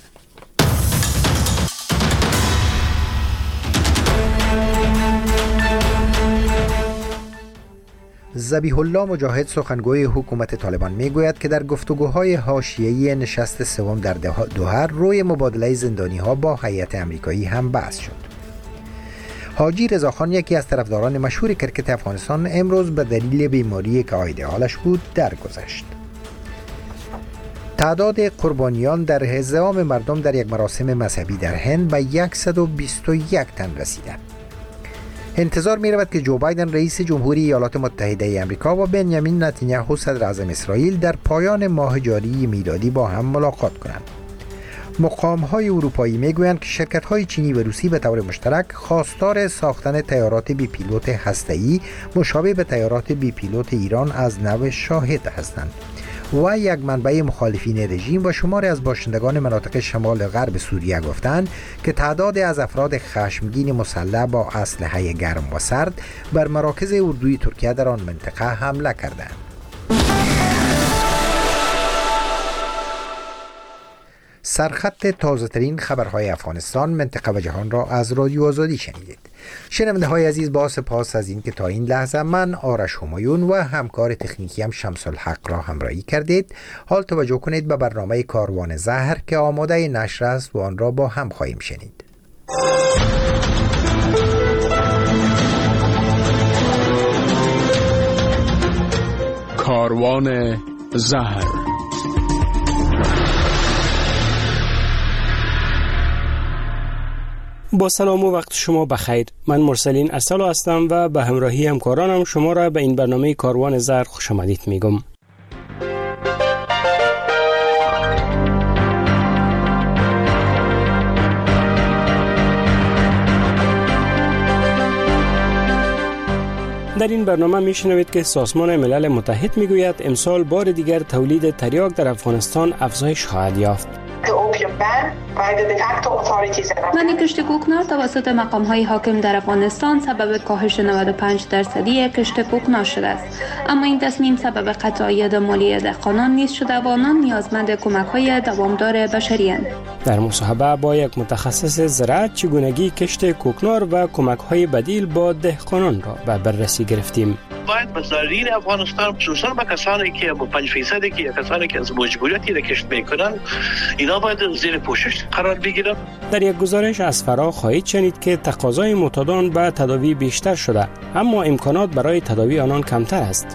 S1: ذبیح الله مجاهد سخنگوی حکومت طالبان میگوید که در گفتگوهای حاشیه‌ای نشست سوم در دوحه روی مبادله زندانی‌ها با هیئت آمریکایی هم بحث شد. حاجی رضاخان، یکی از طرفداران مشهور کرکت افغانستان، امروز به دلیل بیماری که عاید حالش بود درگذشت. تعداد قربانیان در هزام مردم در یک مراسم مذهبی در هند به 121 تن رسیده. انتظار می رود که جو بایدن رئیس جمهوری ایالات متحده آمریکا و بنیامین نتانیاهو صدر اعظم اسرائیل در پایان ماه جاری میلادی با هم ملاقات کنند. مقام‌های اروپایی میگویند که شرکت‌های چینی و روسی به طور مشترک خواستار ساختن طیارات بی پیلوت هسته‌ای مشابه به طیارات بی پیلوت ایران از نوع شاهد هستند. و یک منبع مخالفین رژیم و شماری از باشندگان مناطق شمال غرب سوریه گفتند که تعداد از افراد خشمگین مسلح با اسلحه گرم و سرد بر مراکز اردوی ترکیه در آن منطقه حمله کردند. سرخط تازه ترین خبرهای افغانستان، منطقه و جهان را از رادیو آزادی شنیدید. شنونده های عزیز، با سپاس از این که تا این لحظه من آرش همایون و همکار تکنیکیم شمس الحق را همراهی کردید. حال توجه کنید به برنامه کاروان زهر که آماده نشر است و آن را با هم خواهیم شنید.
S7: کاروان زهر.
S12: با سلام و وقت شما بخیر. من مرسلین ارسلو هستم و به همراهی همکارانم شما را به این برنامه کاروان زهر خوش آمدید میگم. در این برنامه میشنوید که سازمان ملل متحد میگوید امسال بار دیگر تولید تریاک در افغانستان افزایش خواهد یافت.
S16: منع کشت کوکنار توسط مقام‌های حاکم در افغانستان سبب کاهش 95% کشت کوکنار شده است، اما این تصمیم سبب قطع مالی دهقانان نیز شده و آنان نیازمند کمک‌های دوامدار بشری اند.
S12: در مصاحبه با یک متخصص زراعت چگونگی کشت کوکنار و کمک‌های بدیل با دهقانان را به بررسی گرفتیم.
S4: باید بازارین افغانستان خصوصا با کسانی که با 5% که کسانی که از مجبوریتی را کشت میکنن، اینا باید زیر پوشش قرار بگیرن.
S12: در یک گزارش از فرا خواهید شنید که تقاضای معتادان به تداوی بیشتر شده، اما امکانات برای تداوی آنان کمتر است.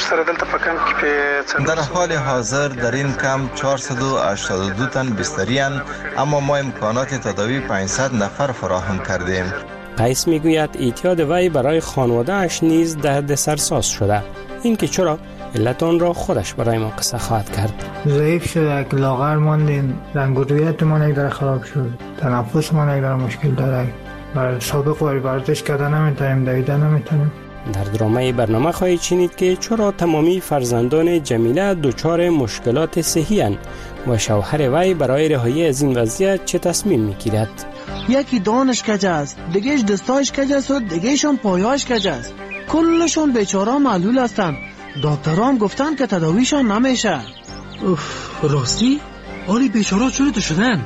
S22: در حال حاضر در این کمپ 482 تن بستری‌اند، اما ما امکانات تداوی 500 نفر فراهم کردیم.
S12: قیس میگوید اعتیاد وی برای خانواده اش نیز دردسرساز شده. این که چرا؟ علت آن را خودش برای ما قصه خواهد کرد.
S23: ضعیف شده، لاغر ماندیم، رنگ و رویت ما یک در خراب شد، تنفس ما یک در مشکل داره، برای سابق وری ورزش کردن نمیتونیم، دویدن نمیتونیم.
S12: در درامه برنامه خواهید شنید که چرا تمامی فرزندان جمیله دچار مشکلات صحی اند و شوهر وی برای رهایی از این وضعیت چه تصمیم میگیرد.
S6: یکی دانش کج است، دیگهش دستایش کج است و دیگهشان پایاش کج است. کلشون بیچاره معلول هستند. دکتران گفتن که تداویشان نمیشه. راستی؟ حالی بیچاره چطور شدن؟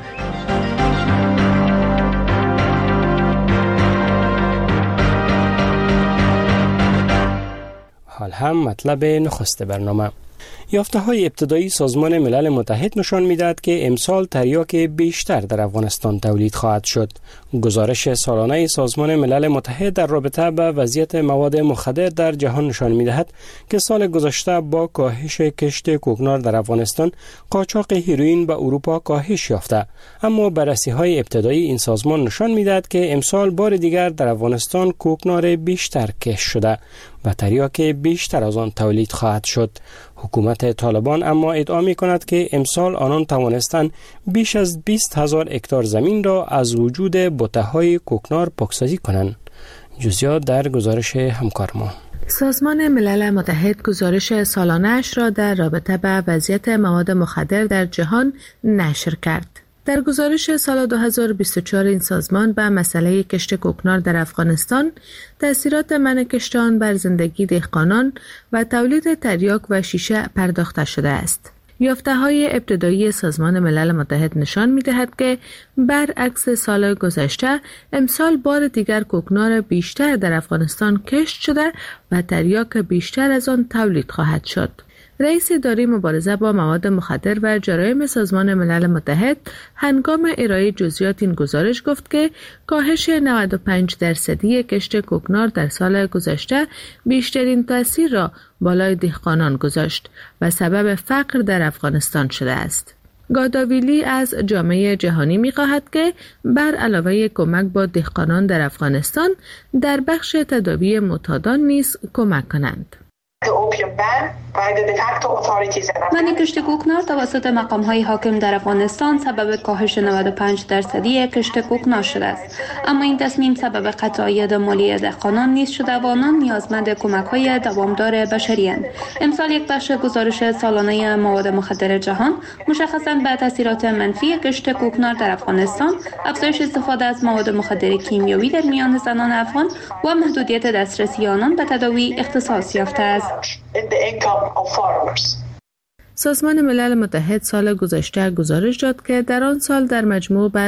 S6: حال هم مطلب نخست برنامه.
S12: یافته‌های ابتدایی سازمان ملل متحد نشان می‌دهد که امسال تریاک بیشتر در افغانستان تولید خواهد شد. گزارش سالانه سازمان ملل متحد در رابطه با وضعیت مواد مخدر در جهان نشان می‌دهد که سال گذشته با کاهش کشت کوکنار در افغانستان، قاچاق هیروئین به اروپا کاهش یافته، اما بررسی‌های ابتدایی این سازمان نشان می‌دهد که امسال بار دیگر در افغانستان کوکنار بیشتر کشت شده و تریاک بیشتر از آن تولید خواهد شد. حکومت طالبان اما ادعا می‌کند که امسال آنان توانستند بیش از 20,000 هکتار زمین را از وجود بوته‌های کوکنار پاکسازی کنند. جزئیات در گزارش همکار ما.
S3: سازمان ملل متحد گزارش سالانه‌اش را در رابطه با وضعیت مواد مخدر در جهان نشر کرد. در گزارش سال 2024 این سازمان به مسئله کشت کوکنار در افغانستان، تأثیرات منع کشت آن بر زندگی دهقانان و تولید تریاک و شیشه پرداخته شده است. یافته‌های ابتدایی سازمان ملل متحد نشان می‌دهد که برعکس سال گذشته، امسال بار دیگر کوکنار بیشتر در افغانستان کشت شده و تریاک بیشتر از آن تولید خواهد شد. رئیس اداره مبارزه با مواد مخدر و جرایم سازمان ملل متحد هنگام ارائه جزئیات این گزارش گفت که کاهش 95% کشت کوکنار در سال گذشته بیشترین تأثیر را بالای دهقانان گذاشت و سبب فقر در افغانستان شده است. گاداویلی از جامعه جهانی می‌خواهد که بر علاوه کمک با دهقانان در افغانستان، در بخش تداوی معتادان نیز کمک کنند.
S5: منع کشت کوکنار توسط مقام‌های حاکم در افغانستان سبب کاهش 95% کشت کوکنار شده است، اما این تصمیم سبب قطع عاید مالی دهقانان نیز شده و آنان نیازمند کمک‌های دوامدار بشری اند. امسال یک بخش گزارش سالانه مواد مخدر جهان مشخصاً به تاثیرات منفی کشت کوکنار در افغانستان، افزایش استفاده از مواد مخدر کیمیایی در میان زنان افغان و محدودیت دسترسی آنان به تداوی اختصاص یافته است.
S3: سازمان ملل متحد سال گذشته گزارش داد که در آن سال در مجموع بر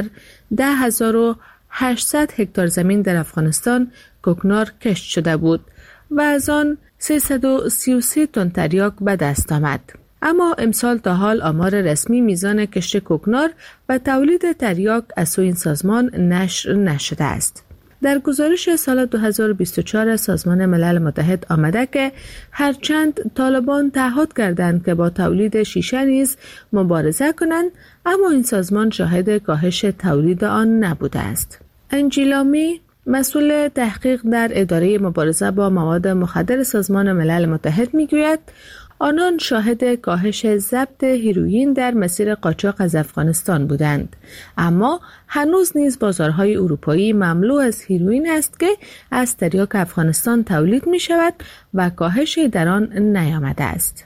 S3: 10,800 هکتار زمین در افغانستان کوکنار کشت شده بود و از آن 333 تن تریاک به دست آمد. اما امسال تا حال آمار رسمی میزان کشت کوکنار و تولید تریاک از سوی این سازمان نشر نشده است. در گزارش سال 2024 سازمان ملل متحد آمده که هرچند طالبان تعهد کردند که با تولید شیشه نیز مبارزه کنند، اما این سازمان شاهد کاهش تولید آن نبوده است. انجیلامی، مسئول تحقیق در اداره مبارزه با مواد مخدر سازمان ملل متحد میگوید آنان شاهد کاهش ضبط هیروئین در مسیر قاچاق از افغانستان بودند، اما هنوز نیز بازارهای اروپایی مملو از هیروئین است که از تریاک افغانستان تولید می شود و کاهشی در آن نیامده است.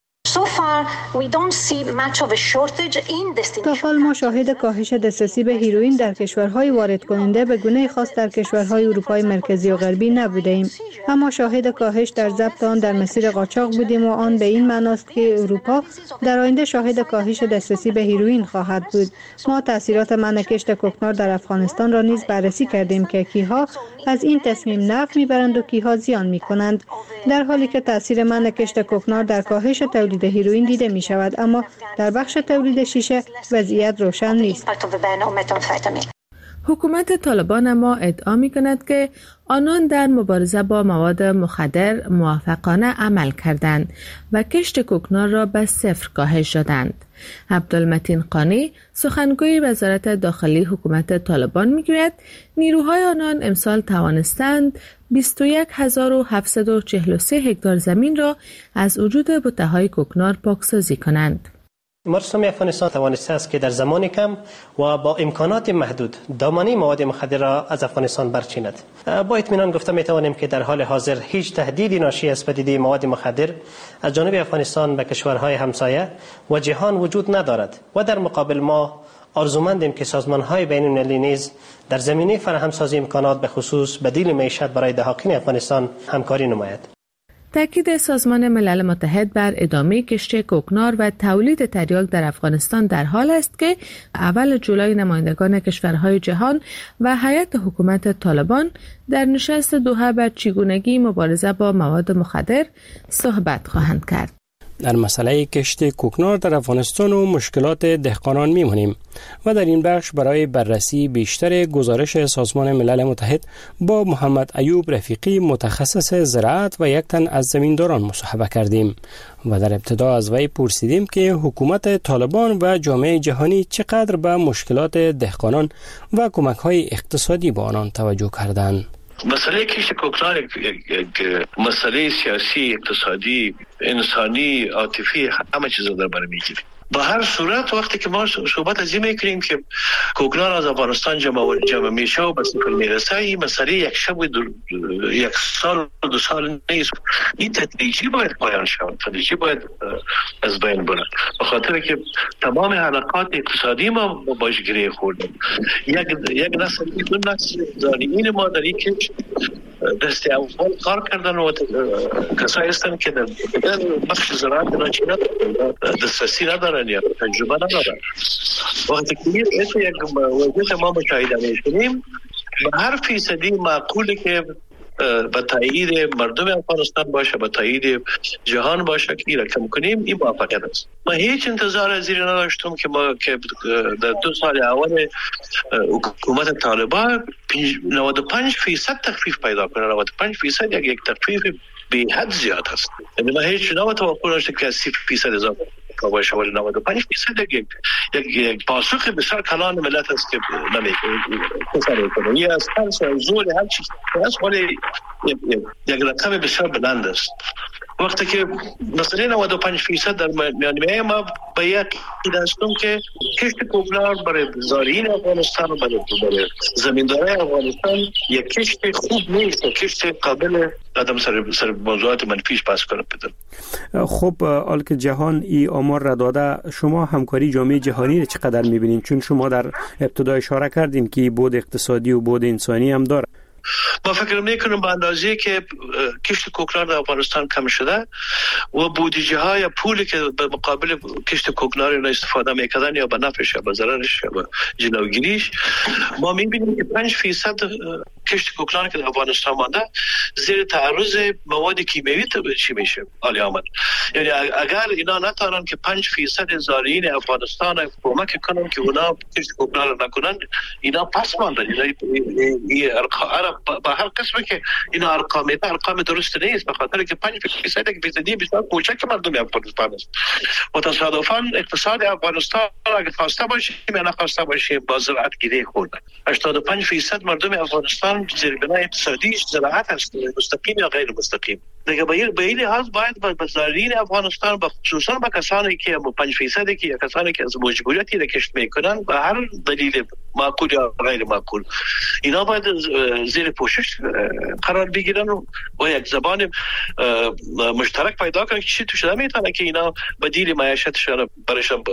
S10: تا حال ما شاهد کاهش دسترسی به هیروئین در کشورهای وارد کننده به گونه خاص در کشورهای اروپای مرکزی و غربی نبودیم، اما شاهد کاهش در ضبط آن در مسیر قاچاق بودیم و آن به این معناست که اروپا در آینده شاهد کاهش دسترسی به هیروئین خواهد بود. ما تاثیرات منع کشت کوکنار در افغانستان را نیز بررسی کردیم که کیها از این تصمیم نفع میبرند و کیها زیان میکنند، در حالی که تاثیر منع کشت کوکنار در کاهش تولید هیروئین دیده می شود، اما در بخش تولید شیشه وضعیت روشن نیست.
S3: حکومت طالبان اما ادعا می کند که آنان در مبارزه با مواد مخدر موفقانه عمل کردند و کشت کوکنار را به صفر کاهش دادند. عبدالمتین قانی، سخنگوی وزارت داخلی حکومت طالبان میگوید نیروهای آنان امسال توانستند 21,743 هکتار زمین را از وجود بوته‌های کوکنار پاکسازی کنند.
S24: امارت اسلامی افغانستان توانسته است که در زمان کم و با امکانات محدود دامنه مواد مخدر را از افغانستان برچیند. با اطمینان گفته می توانیم که در حال حاضر هیچ تهدیدی ناشی از پدیده مواد مخدر از جانب افغانستان به کشورهای همسایه و جهان وجود ندارد و در مقابل ما آرزومندیم که سازمان‌های بین‌المللی نیز در زمینه فراهم‌سازی امکانات به خصوص بدیل معیشت برای دهاقین افغانستان همکاری نماید.
S3: تاکید سازمان ملل متحد بر ادامه کشت کوکنار و تولید تریاک در افغانستان در حال است که اول جولای نمایندگان کشورهای جهان و هیئت حکومت طالبان در نشست دوحه بر چگونگی مبارزه با مواد مخدر صحبت خواهند کرد.
S12: در مسئله کشت کوکنار در افغانستان و مشکلات دهقانان میمونیم و در این بخش برای بررسی بیشتر گزارش سازمان ملل متحد با محمد ایوب رفیقی متخصص زراعت و یک تن از زمینداران مصاحبه کردیم و در ابتدا از وی پرسیدیم که حکومت طالبان و جامعه جهانی چقدر به مشکلات دهقانان و کمک‌های اقتصادی با آنان توجه کردند.
S4: مسئله کشت کوکنار یک مسئله سیاسی، اقتصادی، انسانی، عاطفی، همه چیز در بر میگیره. با هر صورت وقتی که ما صحبت از این میکنیم که کوکنار از افغانستان جمع میشه و به صفر میرسه، این مسئله یک شب و یک سال و 2 سال نیست. این تدریجی باید پایان شود، تدریجی باید از بین بره، به خاطر که تمام حلقات اقتصادی ما باش گره خوردیم. یک نسل، دو نسل زانیین ما در این کش دست اول کار کردن و کسایی هستن که در بخش زراعت ناچینه دسترسی ندارن یا تجربه ندارن. وقتی که یک وضعیت ما مشاهده می‌کنیم، به هر فیصدی معقوله که به تایید مردم افغانستان باشه، به تایید جهان باشه که این را کم کنیم، این موفقیت است. من هیچ انتظار از این نداشتم که ما که در 2 سال اول حکومت طالبان 95% تخفیف پیدا کنه. 95% یک تخفیف به حد زیاد است. یعنی من هیچ توقع نداشتم که 30% اضافه باشه، ولی 95% یک پاسخ بسیار کلان ملت است که نمیکنه. یه از هر زور هر چیز است، ولی یک رقم بسیار بلند است. وقتی که مثلا 95% در میانه ما به یک هستم که کشت کوکنار برای زارعین افغانستان و برای زمیندارای افغانستان یک کشت خوب نیست، کشت قابل قدم سر موضوعات منفیش پس کنه بدن.
S12: خب حال که جهان ای آمار را داده، شما همکاری جامعه جهانی را چقدر میبینین؟ چون شما در ابتدا اشاره کردین که بود اقتصادی و بود انسانی هم داره.
S4: ما فکر میکنم به اندازه که کشت کوکنار در افغانستان کم شده و بودجه های پولی که به مقابل کشت کوکنار را استفاده میکردن یا به نفعش یا به ضررش یا به جلوگیریش، ما میبینیم که 5% کشت کوکنار که در افغانستان مانده زیر تعرض مواد کیمیایی چی میشه عالی آمد. یعنی اگر اینا نتونن که 5% زارعین افغانستان کمک کنن که اونا کشت کوکنار نکنن، اینا پس ماندن. با هر قسمه که اینا ارقام درست نیست، به خاطر که 5% بسیار کوچک مردم افغانستان است و تصادفاً اقتصاد افغانستان اگه خواسته باشیم یا نخواسته باشیم با زراعت گره خورده. 85% مردم افغانستان زیربنای اقتصادیش زراعت است، مستقیم یا غیر مستقیم. دیگه به این لحاظ باید به زارعین افغانستان، خصوصا به کسانی که 5% که کسانی که از مجبوریتی را کشت میکنن به هر دلیل معقول یا غیر معقول، اینا باید زیر پوشش قرار بگیرن و یک زبان مشترک پیدا کنن که چی تو شده میتونه که اینا بدیل معیشتشان برشان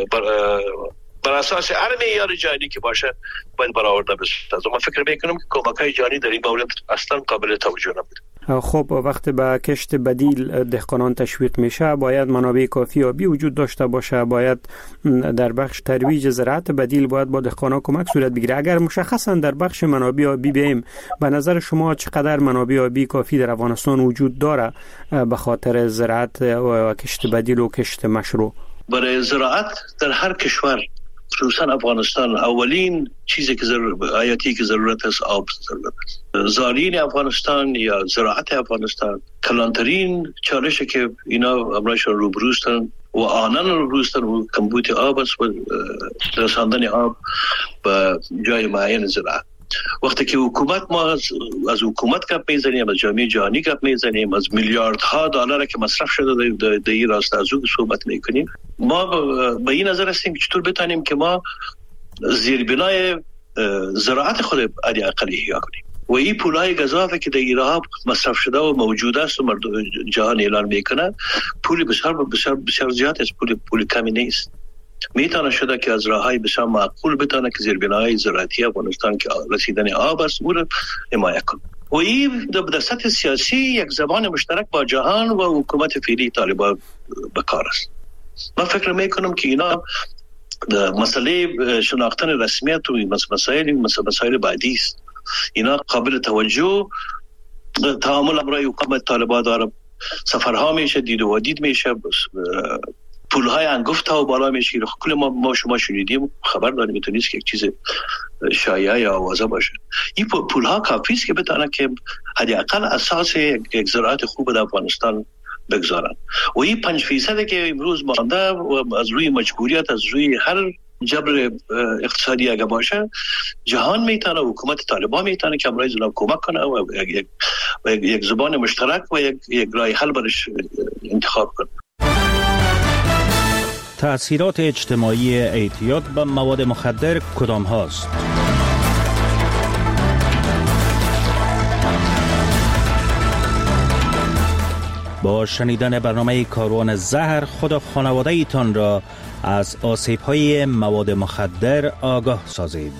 S4: بر اساس هر معیار جهانی که باشه باید برآورده بشه. از من فکر میکنم که کمک‌های جهانی در این مورد اصلا قابل توجه نبود.
S12: خب وقتی به کشت بدیل دهقانان تشویق میشه، باید منابع کافی آبی وجود داشته باشه، باید در بخش ترویج زراعت بدیل باید با دهقانان کمک صورت بگیره. اگر مشخصا در بخش منابع آبی بیم، به نظر شما چقدر منابع آبی کافی در افغانستان وجود داره به خاطر زراعت و کشت بدیل و کشت مشروع؟
S4: برای زراعت در هر کشور خصوصا افغانستان اولین چیزی که حیاتی که ضرورت است آب ضرورت است. زارعین افغانستان یا زراعت افغانستان کلانترین چالشی که اینا امرایشان روبروستن و آنان روبروستن و کمبود آب است و رساندن آب به جای معین زراعت. وقتی که حکومت ما از حکومت گپ میزنیم، از جامعه جهانی گپ میزنیم، از میلیاردها دلار که مصرف شده در این راسته از اون صحبت میکنیم، ما به این نظر هستیم که چطور بتانیم که ما زیربنای زراعت خود علی اقل احیا کنیم و این پولای گزافه که در ایران مصرف شده و موجود است و مردم جهان اعلان میکنن، پول بسیار زیاد است، پول کمی نیست. میتونه شده که از راههای بسیار معقول بتونه که زیربناهای زراعتی افغانستان که رسیدن آب است او را حمایت کنه و این در سطح سیاسی یک زبان مشترک با جهان و حکومت فعلی طالبان بکار است. من فکر میکنم که اینا مسئله شناختن رسمیت و مسائل بعدی است. اینا قابل توجه تعامل برای حکومت طالبان داره سفرها میشه، دید و دید میشه، پولهای انگفت ها و بالا میشه. کل ما شما شنیدیم، خبر داریم، میتونید که یک چیز شایعه یا آوازه باشه. این پولها کافی است که بتونه که حداقل اساس یک زراعت خوب در افغانستان بگذارن. و این 5% که امروز مانده و از روی مجبوریت، از روی هر جبر اقتصادی اگه باشه، جهان میتونه، حکومت طالبان میتونه که امروز اونا کمک کنه و یک زبان مشترک و یک راه حل برش انتخاب کنه.
S2: تأثیرات اجتماعی اعتیاد به مواد مخدر کدام هاست؟ با شنیدن برنامه کاروان زهر خود و خانواده ایتان را از آسیب‌های مواد مخدر آگاه سازید.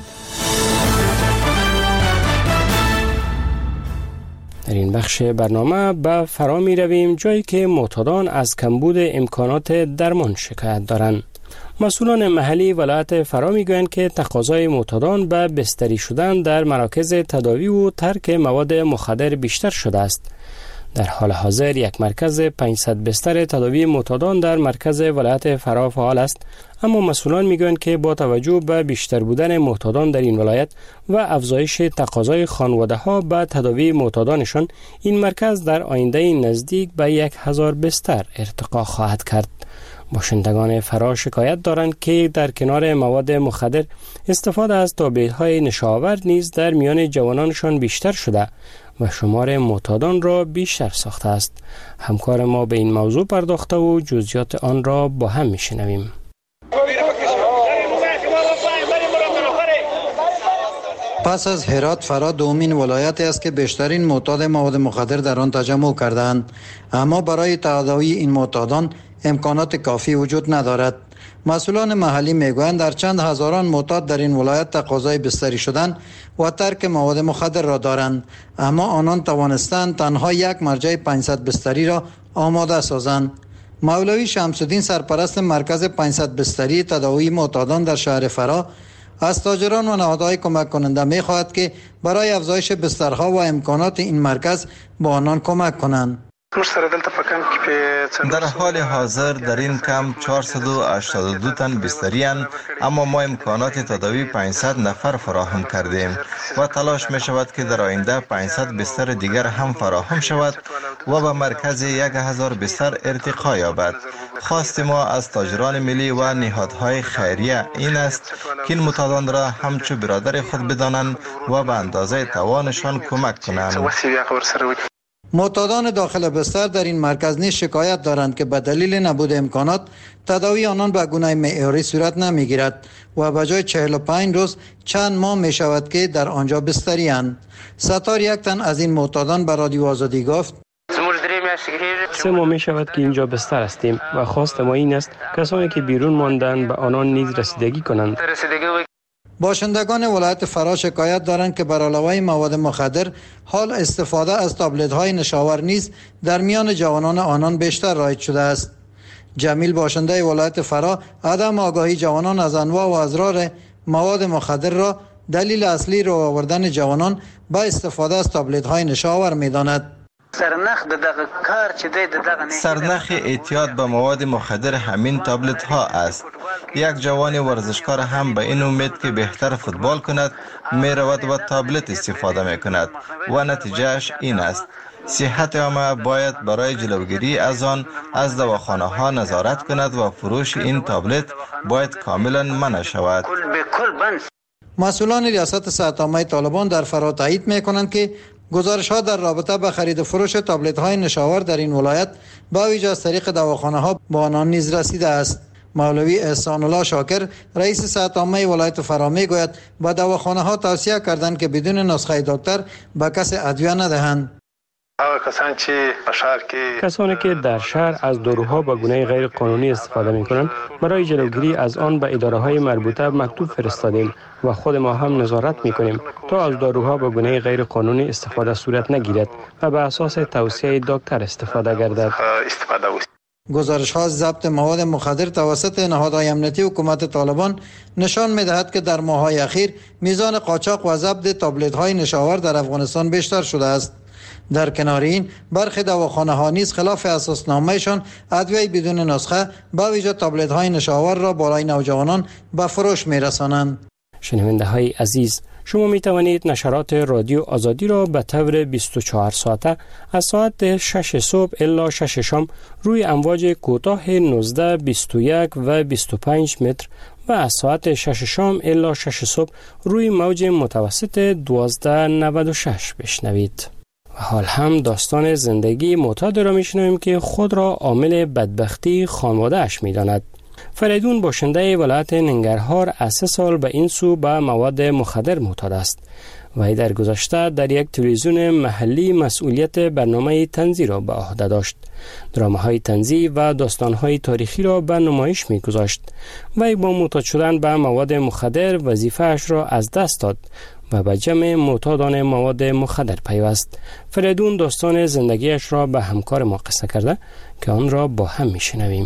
S12: در این بخش برنامه به فرا می رویم جایی که معتادان از کمبود امکانات درمان شکایت دارند. مسئولان محلی ولایت فرا می گویند که تقاضای معتادان به بستری شدن در مراکز تداوی و ترک مواد مخدر بیشتر شده است. در حال حاضر یک مرکز 500 بستر تداوی معتادان در مرکز ولایت فرا فعال است، اما مسئولان میگویند که با توجه به بیشتر بودن معتادان در این ولایت و افزایش تقاضای خانواده‌ها به تداوی معتادانشان، این مرکز در آینده نزدیک به 1000 بستر ارتقا خواهد کرد. باشندگان فرا شکایت دارند که در کنار مواد مخدر استفاده از تابعیت‌های نشاور نیز در میان جوانانشان بیشتر شده و شمار معتادان را بیشتر ساخته است. همکار ما به این موضوع پرداخته و جزئیات آن را با هم میشنویم.
S9: پس از هرات، فرا دومین ولایتی است که بیشترین معتاد مواد مخدر در آن تجمع کردند، اما برای تداوی این معتادان امکانات کافی وجود ندارد. مسئولان محلی میگویند در چند هزاران معتاد در این ولایت تقاضای بستری شدن و ترک مواد مخدر را دارند، اما آنان توانستند تنها یک مرجع 500 بستری را آماده سازند. مولوی شمس الدین، سرپرست مرکز 500 بستری تداوی معتادان در شهر فرا، از تاجران و نهادهای کمک کننده می خواهد که برای افزایش بسترها و امکانات این مرکز با آنان کمک کنند.
S22: در حال حاضر در این کمپ 482 تن بستری اند، اما ما امکانات تداوی 500 نفر فراهم کردیم و تلاش می شود که در آینده 500 بستر دیگر هم فراهم شود و به مرکز 1000 بستر ارتقا یابد. خواست ما از تاجران ملی و نهادهای خیریه این است که این معتادان را همچو برادر خود بدانند و به اندازه توانشان کمک کنند.
S9: معتادان داخل بستر در این مرکز نیز شکایت دارند که به دلیل نبود امکانات تداوی آنان به گونه معیاری صورت نمیگیرد و به جای 45 روز چند ماه می شود که در آنجا بستری اند. ستار، یک تن از این معتادان به رادیو آزادی گفت:
S12: 3 ماه می شود که اینجا بستر هستیم و خواست ما این است کسانی که بیرون ماندند به آنان نیز رسیدگی کنند.
S9: باشندگان ولایت فرا شکایت دارند که بر علاوه مواد مخدر، حال استفاده از تابلت‌های نشاور نیز در میان جوانان آنان بیشتر رایج شده است. جمیل، باشنده ولایت فرا، عدم آگاهی جوانان از انواع و اضرار مواد مخدر را دلیل اصلی رو آوردن جوانان به استفاده از تابلت‌های نشاور می‌داند.
S22: سرنخ اعتیاد به مواد مخدر همین تابلت ها است. یک جوان ورزشکار هم به این امید که بهتر فوتبال کند می رود و تابلت استفاده می کند و نتیجهش این است. صحت عامه باید برای جلوگیری از آن از دواخانه ها نظارت کند و فروش این تابلت باید کاملا منع شود.
S9: مسئولان ریاست صحت عامه طالبان در فرا تایید می کنند که گزارش‌ها در رابطه با خرید و فروش تابلت‌های نشاور در این ولایت با ویژه از طریق دواخانه‌ها با آنان نیز رسیده است. مولوی احسان الله شاکر، رئیس صحت عامه ولایت فرا میگوید با دواخانه‌ها توصیه کردند که بدون نسخه دکتر به کسی ادویه ندهند.
S12: کسانی که در شهر از داروها با گونه غیر قانونی استفاده می کنند، برای جلوگیری از آن به اداره‌های مربوطه مکتوب فرستادیم و خود ما هم نظارت می کنیم تا از داروها با گونه غیر قانونی استفاده صورت نگیرد و به اساس توصیه دکتر استفاده گردد.
S9: گزارش ها از ضبط مواد مخدر توسط نهادهای امنیتی حکومت طالبان نشان می‌دهد که در ماه‌های اخیر میزان قاچاق و ضبط تابلت‌های نشاور در افغانستان بیشتر شده است. در کنار این برخی دواخانه‌ها نیز خلاف اساسنامه‌شان ادویه بدون نسخه به ویژه تابلت‌های نشاور را برای نوجوانان به فروش می‌رسانند.
S13: شنونده‌های عزیز، شما می توانید نشرات رادیو آزادی را به طور 24 ساعته از ساعت 6 صبح الی 6 شام روی امواج کوتاه 19، 21 و 25 متر و از ساعت 6 شام الی 6 صبح روی موج متوسط 1296 بشنوید. و حال هم داستان زندگی معتاد را می شنویم که خود را عامل بدبختی خانواده اش می داند. فریدون باشنده ولایت ننگرهار از 3 سال به این سو به مواد مخدر معتاد است. وی در گذشته در یک تلویزیون محلی مسئولیت برنامه طنزی را به عهده داشت. درامه‌های طنزی و داستان‌های تاریخی را به نمایش می‌گذاشت. وی با معتاد شدن به مواد مخدر وظیفه‌اش را از دست داد و به جمع معتادان مواد مخدر پیوست. فریدون داستان زندگیش را به همکار ما قصه کرده که آن را با هم می‌شنویم.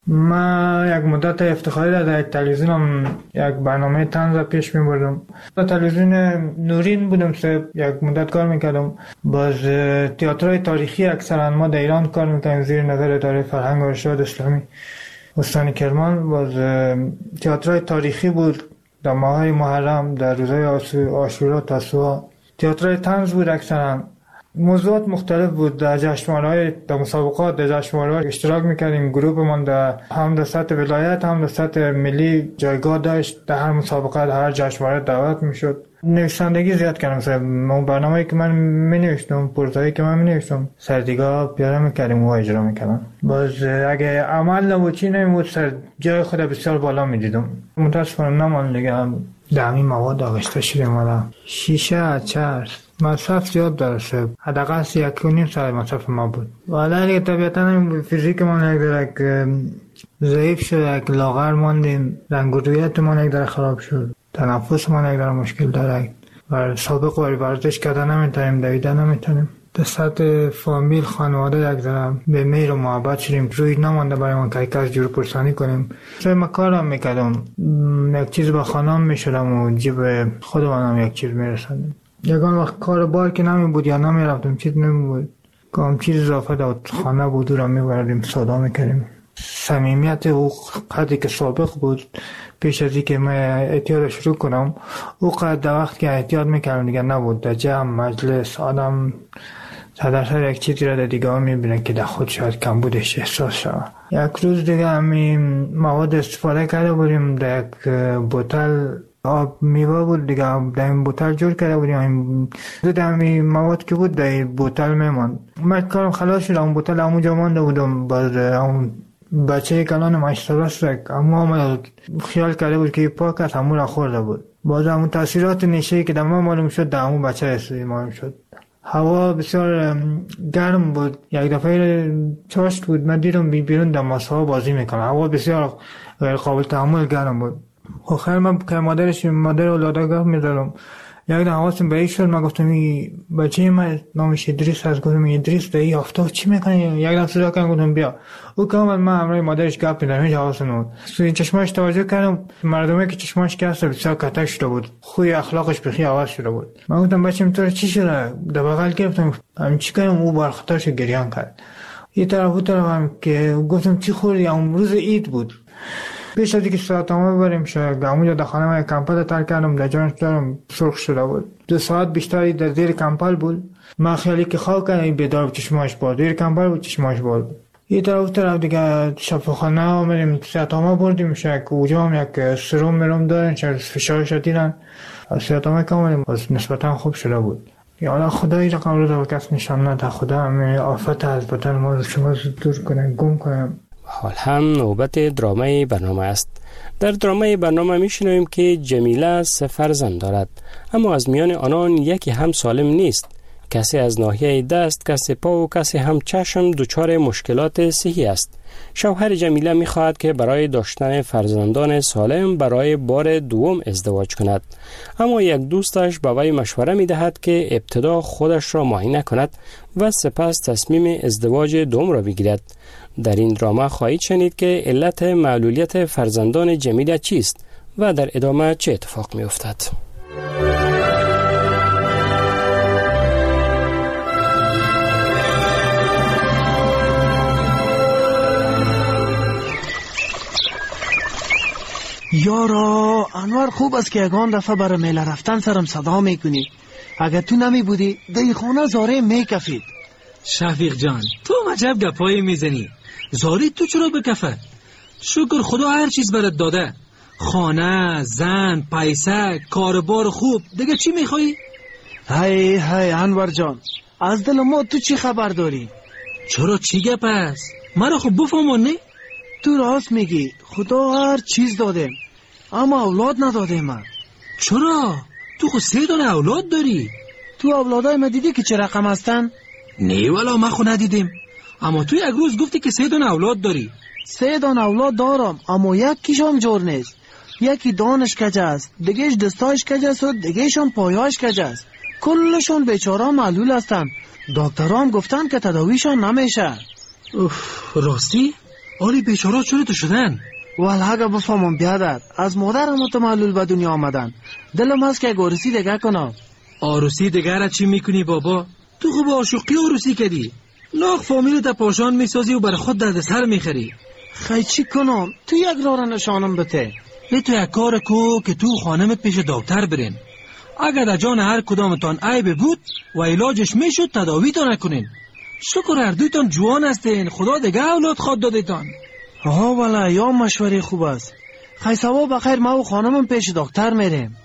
S23: من یک مدت افتخاری در یک تلویزیون یک برنامه طنز پیش می‌بردم. در تلویزیون نورین بودم، یک مدت کار می‌کردم. باز تئاترهای تاریخی اکثرا ما در ایران کار می‌کردیم زیر نظر اداره فرهنگ و ارشاد اسلامی استان کرمان. باز تئاترهای تاریخی بود در ماه‌های محرم، در روزهای عاشورا، تاسوعا. تئاترهای طنز بود اکثرا. موضوعات مختلف بود. در جشنواره‌های، در مسابقات، در جشنواره‌ها اشتراک می‌کردیم. گروهمان در هم در سطح ولایت هم در سطح ملی جایگاه داشت. در هر مسابقه، در هر جشنواره دعوت می‌شد. نویسندگی زیاد کردم. مثلا اون برنامه‌ای که من می‌نوشتم، پروژه‌ای که من می‌نوشتم، سردیگاه پیاده می‌کردیم و اجرا می‌کردم. باز اگه عمل نبود چی نمی‌بود، سر جای خود بسیار بالا می‌دیدم. متأسفانه نمان دیگه در همین مواد آغشته شدیم. والا شیشه، چرس، مصرف زیاد درسته. حداقل 1.5 ساعت مصرف ما بود. والا دیگه طبیعتاً فیزیک ما یک درک ضعیف شد، یک لاغر ماندیم، رنگ و رویت ما یک در خراب شد، تنفس ما یک در مشکل داره و سابق واری ورزش کردن نمیتونیم، دویدن نمیتونیم. در سطح فامیل، خانواده یک در به مهر و محبت شدیم. روی نمانده برای ما که از جور پرسانی کنیم. من کارم میکردم، یک چیز با خانم میشدم و جیب خودمانم یک چیز میرسندم. یکان وقت کار بار که نمی بود یا نمی رفتم، چیز نمی بود که چیز اضافه داد خانه بود و را می بردیم سودا میکردیم. صمیمیت او قدری که سابق بود پیش از اینکه من احتیاط شروع کنم، او قدر در وقت که احتیاط میکردم دیگه نبود. در جمع مجلس آدم صدر یک چیزی را در دیگه میبینه که در خود شاید کم بودش احساس شد. یک روز دیگه همین مواد استفاده کرده بودیم، در یک بوتل آب میوه بود دیگه، در این بوتل جور کرده بودیم. در همین مواد که بود در بوتل میماند. من کارم خلاص شد، اون بوتل همونجا مانده بودم. باز اون بچه کلان مشترست اما خیال کرده بود که پاک است، همون را خورده بود. باز همون تاثیرات نشه‌ای که در ما معلوم شد در همون بچه استفاده معلوم شد. هوا بسیار گرم بود. یک دفعه چاشت بود، من دیدم بیرون در ماسه‌ها بازی میکنه. هوا بسیار غیر قابل تحمل گرم بود. آخر من که مادر اولادگاه میدارم، یک دم حواسم به این شد. من گفتم این بچه من نامش ادریس هست. گفتم ادریس در این آفتاب چی میکنه؟ یک دم صدا کردم، گفتم بیا. او که من همراه مادرش گپ می‌زدم، هیچ حواسم نبود. این چشماش توجه کردم، مردمی که چشماش کسته بسیار کتک شده بود، خوی اخلاقش بخی عوض شده بود. من گفتم بچه‌م تو چی شده؟ در بغل گرفتم، همین چی کردم؟ او برخطارش گریان کرد. این طرف اون طرف هم که گفتم چی خوردی؟ اون روز عید بود. پیش از اینکه ساعتامه بریم شاید همونجا در خانه من کمپل تر کردم، در جانش دارم سرخ شده بود. 2 ساعت بیشتری در زیر کمپل بود. من خیلی که خواب کردم این بیدار چشماش بود، زیر کمپل بود چشماش بود. این طرف دیگه شفاخانه آمدیم، ساعتامه بردیم شاید اونجا هم یک سرم مرم دارن، شاید فشارش دیدن. ساعتامه که آمدیم باز نسبتا خوب شده بود. یا خدایی رقم رو در کس نشان نده، خدا همه آفت از بدن ما شما دور کنه، گم کنه.
S13: حال هم نوبت درامه برنامه است. در درامه برنامه میشنویم که جمیله 3 فرزند دارد، اما از میان آنان یکی هم سالم نیست. کسی از ناحیه دست، کسی پا و کسی هم چشم دچار مشکلات صحی است. شوهر جمیله می‌خواهد که برای داشتن فرزندان سالم برای بار دوم ازدواج کند، اما یک دوستش به وی مشوره می‌دهد که ابتدا خودش را معاینه کند و سپس تصمیم ازدواج دوم را بگیرد. در این دراما خواهید شنید که علت معلولیت فرزندان جمیله چیست و در ادامه چه اتفاق می‌افتد.
S6: یارا انور خوب است که یگان دفعه برای میله رفتن سرم صدا میکنی. اگر تو نمی بودی در خانه زاره میکفید.
S14: شفیق جان تو عجب گپایی میزنی. زاری تو چرا بکفه؟ شکر خدا هر چیز برات داده. خانه، زن، پیسه، کاربار خوب. دیگه چی میخوایی؟
S6: های انور جان از دل ما تو چی خبر داری؟
S14: چرا چی گپ است؟ مرا خب بفهمون نه؟
S6: تو راست میگی. خدا هر چیز داده اما اولاد نداده من.
S14: چرا؟ تو خود 3 دانه اولاد داری.
S6: تو اولادای ما دیدی که چه رقم هستن؟
S14: نه والا ما خود ندیدیم. اما تو یک روز گفتی که 3 دانه اولاد داری.
S6: 3 دانه اولاد دارم اما یکیشم جور نیست. یکی دانش کج است، دیگهش دستایش کج است و دیگهشم پایاش کج است. کلشون بیچاره معلول هستن. دکتران گفتن که تداویشون نمیشه.
S14: راستی؟ آلی بیچاره چرا تو شدن؟
S6: والا اگه بفهمم بیادر از مادرم متمعلول به دنیا آمدن. دلم هست که عروسی دیگه کنم.
S14: عروسی دیگه را چی میکنی بابا؟ تو خوب عاشقی عروسی کردی. لاغ فامیلت پاشان میسازی و برای خود درد سر میخری.
S6: خیلی چی کنم؟ تو یک راه نشانم بده.
S14: تو یک کار کو که تو خانمت پیش دکتر برین. اگر در جان هر کدامتان عیب بود و علاجش میشد تداویتان نکنین. شکر هر دویتان جوان هستین. خدا دیگه اولاد خود دادیتان.
S6: والا یا مشوره خوب است. خیلی سوا بخیر ما و خانمم پیش دکتر میریم.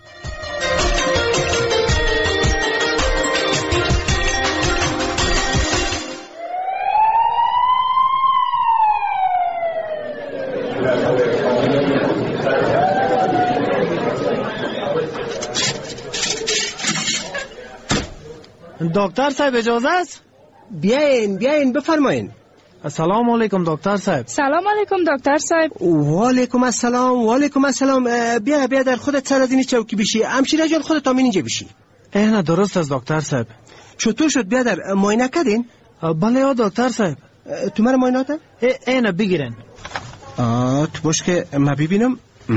S6: دکتر صاحب اجازه است؟
S15: بیاین بفرمایین.
S6: السلام علیکم دکتر صاحب.
S17: سلام علیکم دکتر صاحب.
S15: و علیکم السلام. بیا در خودت سر از این چوکی بشی. همشیره جان خودت همین اینجا بشی.
S6: نه درست است دکتر صاحب.
S15: چطور شد بیا در معاینه کردین؟
S6: بله یا دکتر صاحب.
S15: تو مرا معاینه کردن؟
S6: نه بگیرن.
S15: تو باش که ما ببینم.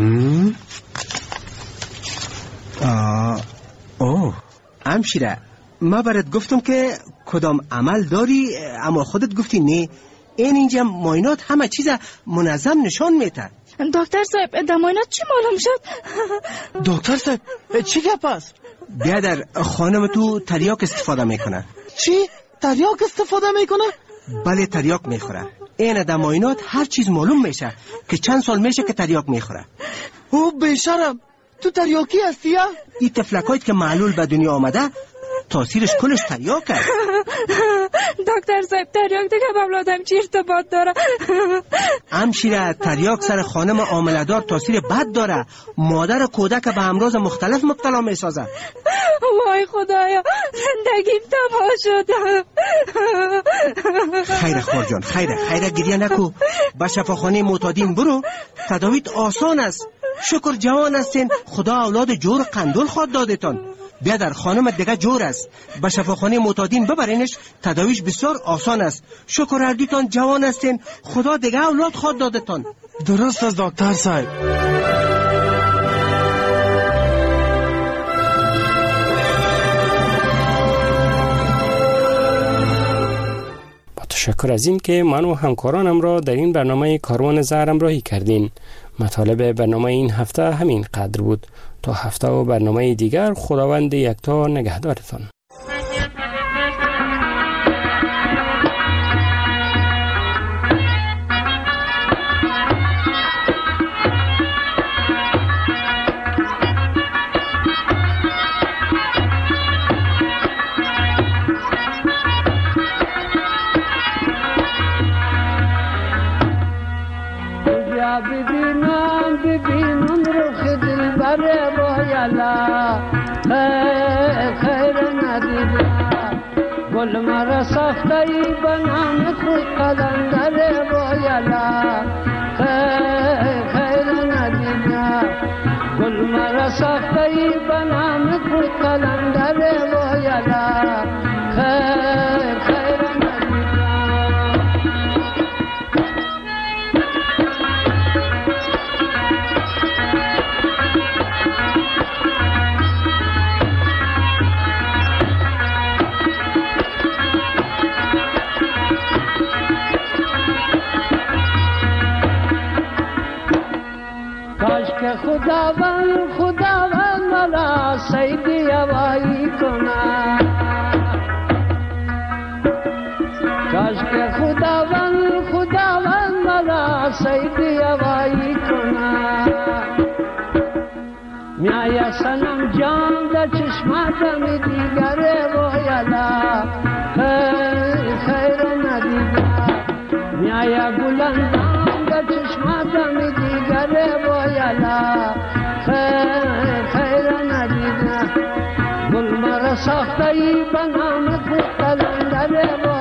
S15: همشیره ما برات گفتم که کدام عمل داری اما خودت گفتی نه. اینجا معاینات همه چیز منظم نشان میده.
S17: دکتر صاحب در معاینات چی معلوم شد؟
S6: دکتر صاحب چی گپ است؟
S15: بیا در خانم تو تریاک استفاده میکنه.
S6: چی؟ تریاک استفاده میکنه؟
S15: بله تریاک میخوره. این در معاینات هر چیز معلوم میشه که چند سال میشه که تریاک میخوره.
S6: او بیشرم تو تریاکی هستی یا؟
S15: این تفلکایت که معلول به دنیا آمده تاثیرش کلش تریاک است.
S17: دکتر صاحب تریاک دیگه با اولادم چی ارتباط داره؟
S15: همشیره تریاک سر خانم حامله‌دار تاثیر بد داره. مادر کودک به امراض مختلف مبتلا میسازه.
S17: وای خدایا زندگیم تباه شده.
S15: خیره خور جان خیره گریه نکو. به شفاخانه معتادین برو. تداویت آسان است. شکر جوان هستین. خدا اولاد جور قندول خود دادتان. بیا در خانم دیگه جور است. به شفاخانه معتادین ببرینش. تداویش بسیار آسان است. شکر اردیتان جوان هستین. خدا دیگه اولاد خود دادتان.
S6: درست است دکتر صاحب.
S13: با تشکر از این که من و همکارانم را در این برنامه کاروان زهر همراهی کردین. مطالب برنامه این هفته همین قدر بود. تا هفته و برنامه دیگر خداوند یکتا نگهدارتان.
S18: ببینم رخ دلبر با یلا خیر ندیدم گل مرا ساخته ای به نام خود قلندر بایلا خیر ندیدم گل مرا ساخته ای به نام خود قلندر بایلا خیر خداوند ملا سیدی هوایی کنه کاش که خداوند ملا سیدی هوایی کنه میای سنم جان در چشماتم دیگره بایلا خیر ندیدم میای گلندام در چشماتم دیگره بایلا خیر ندیدم گل مرا ساخته ای به نام خود قلندر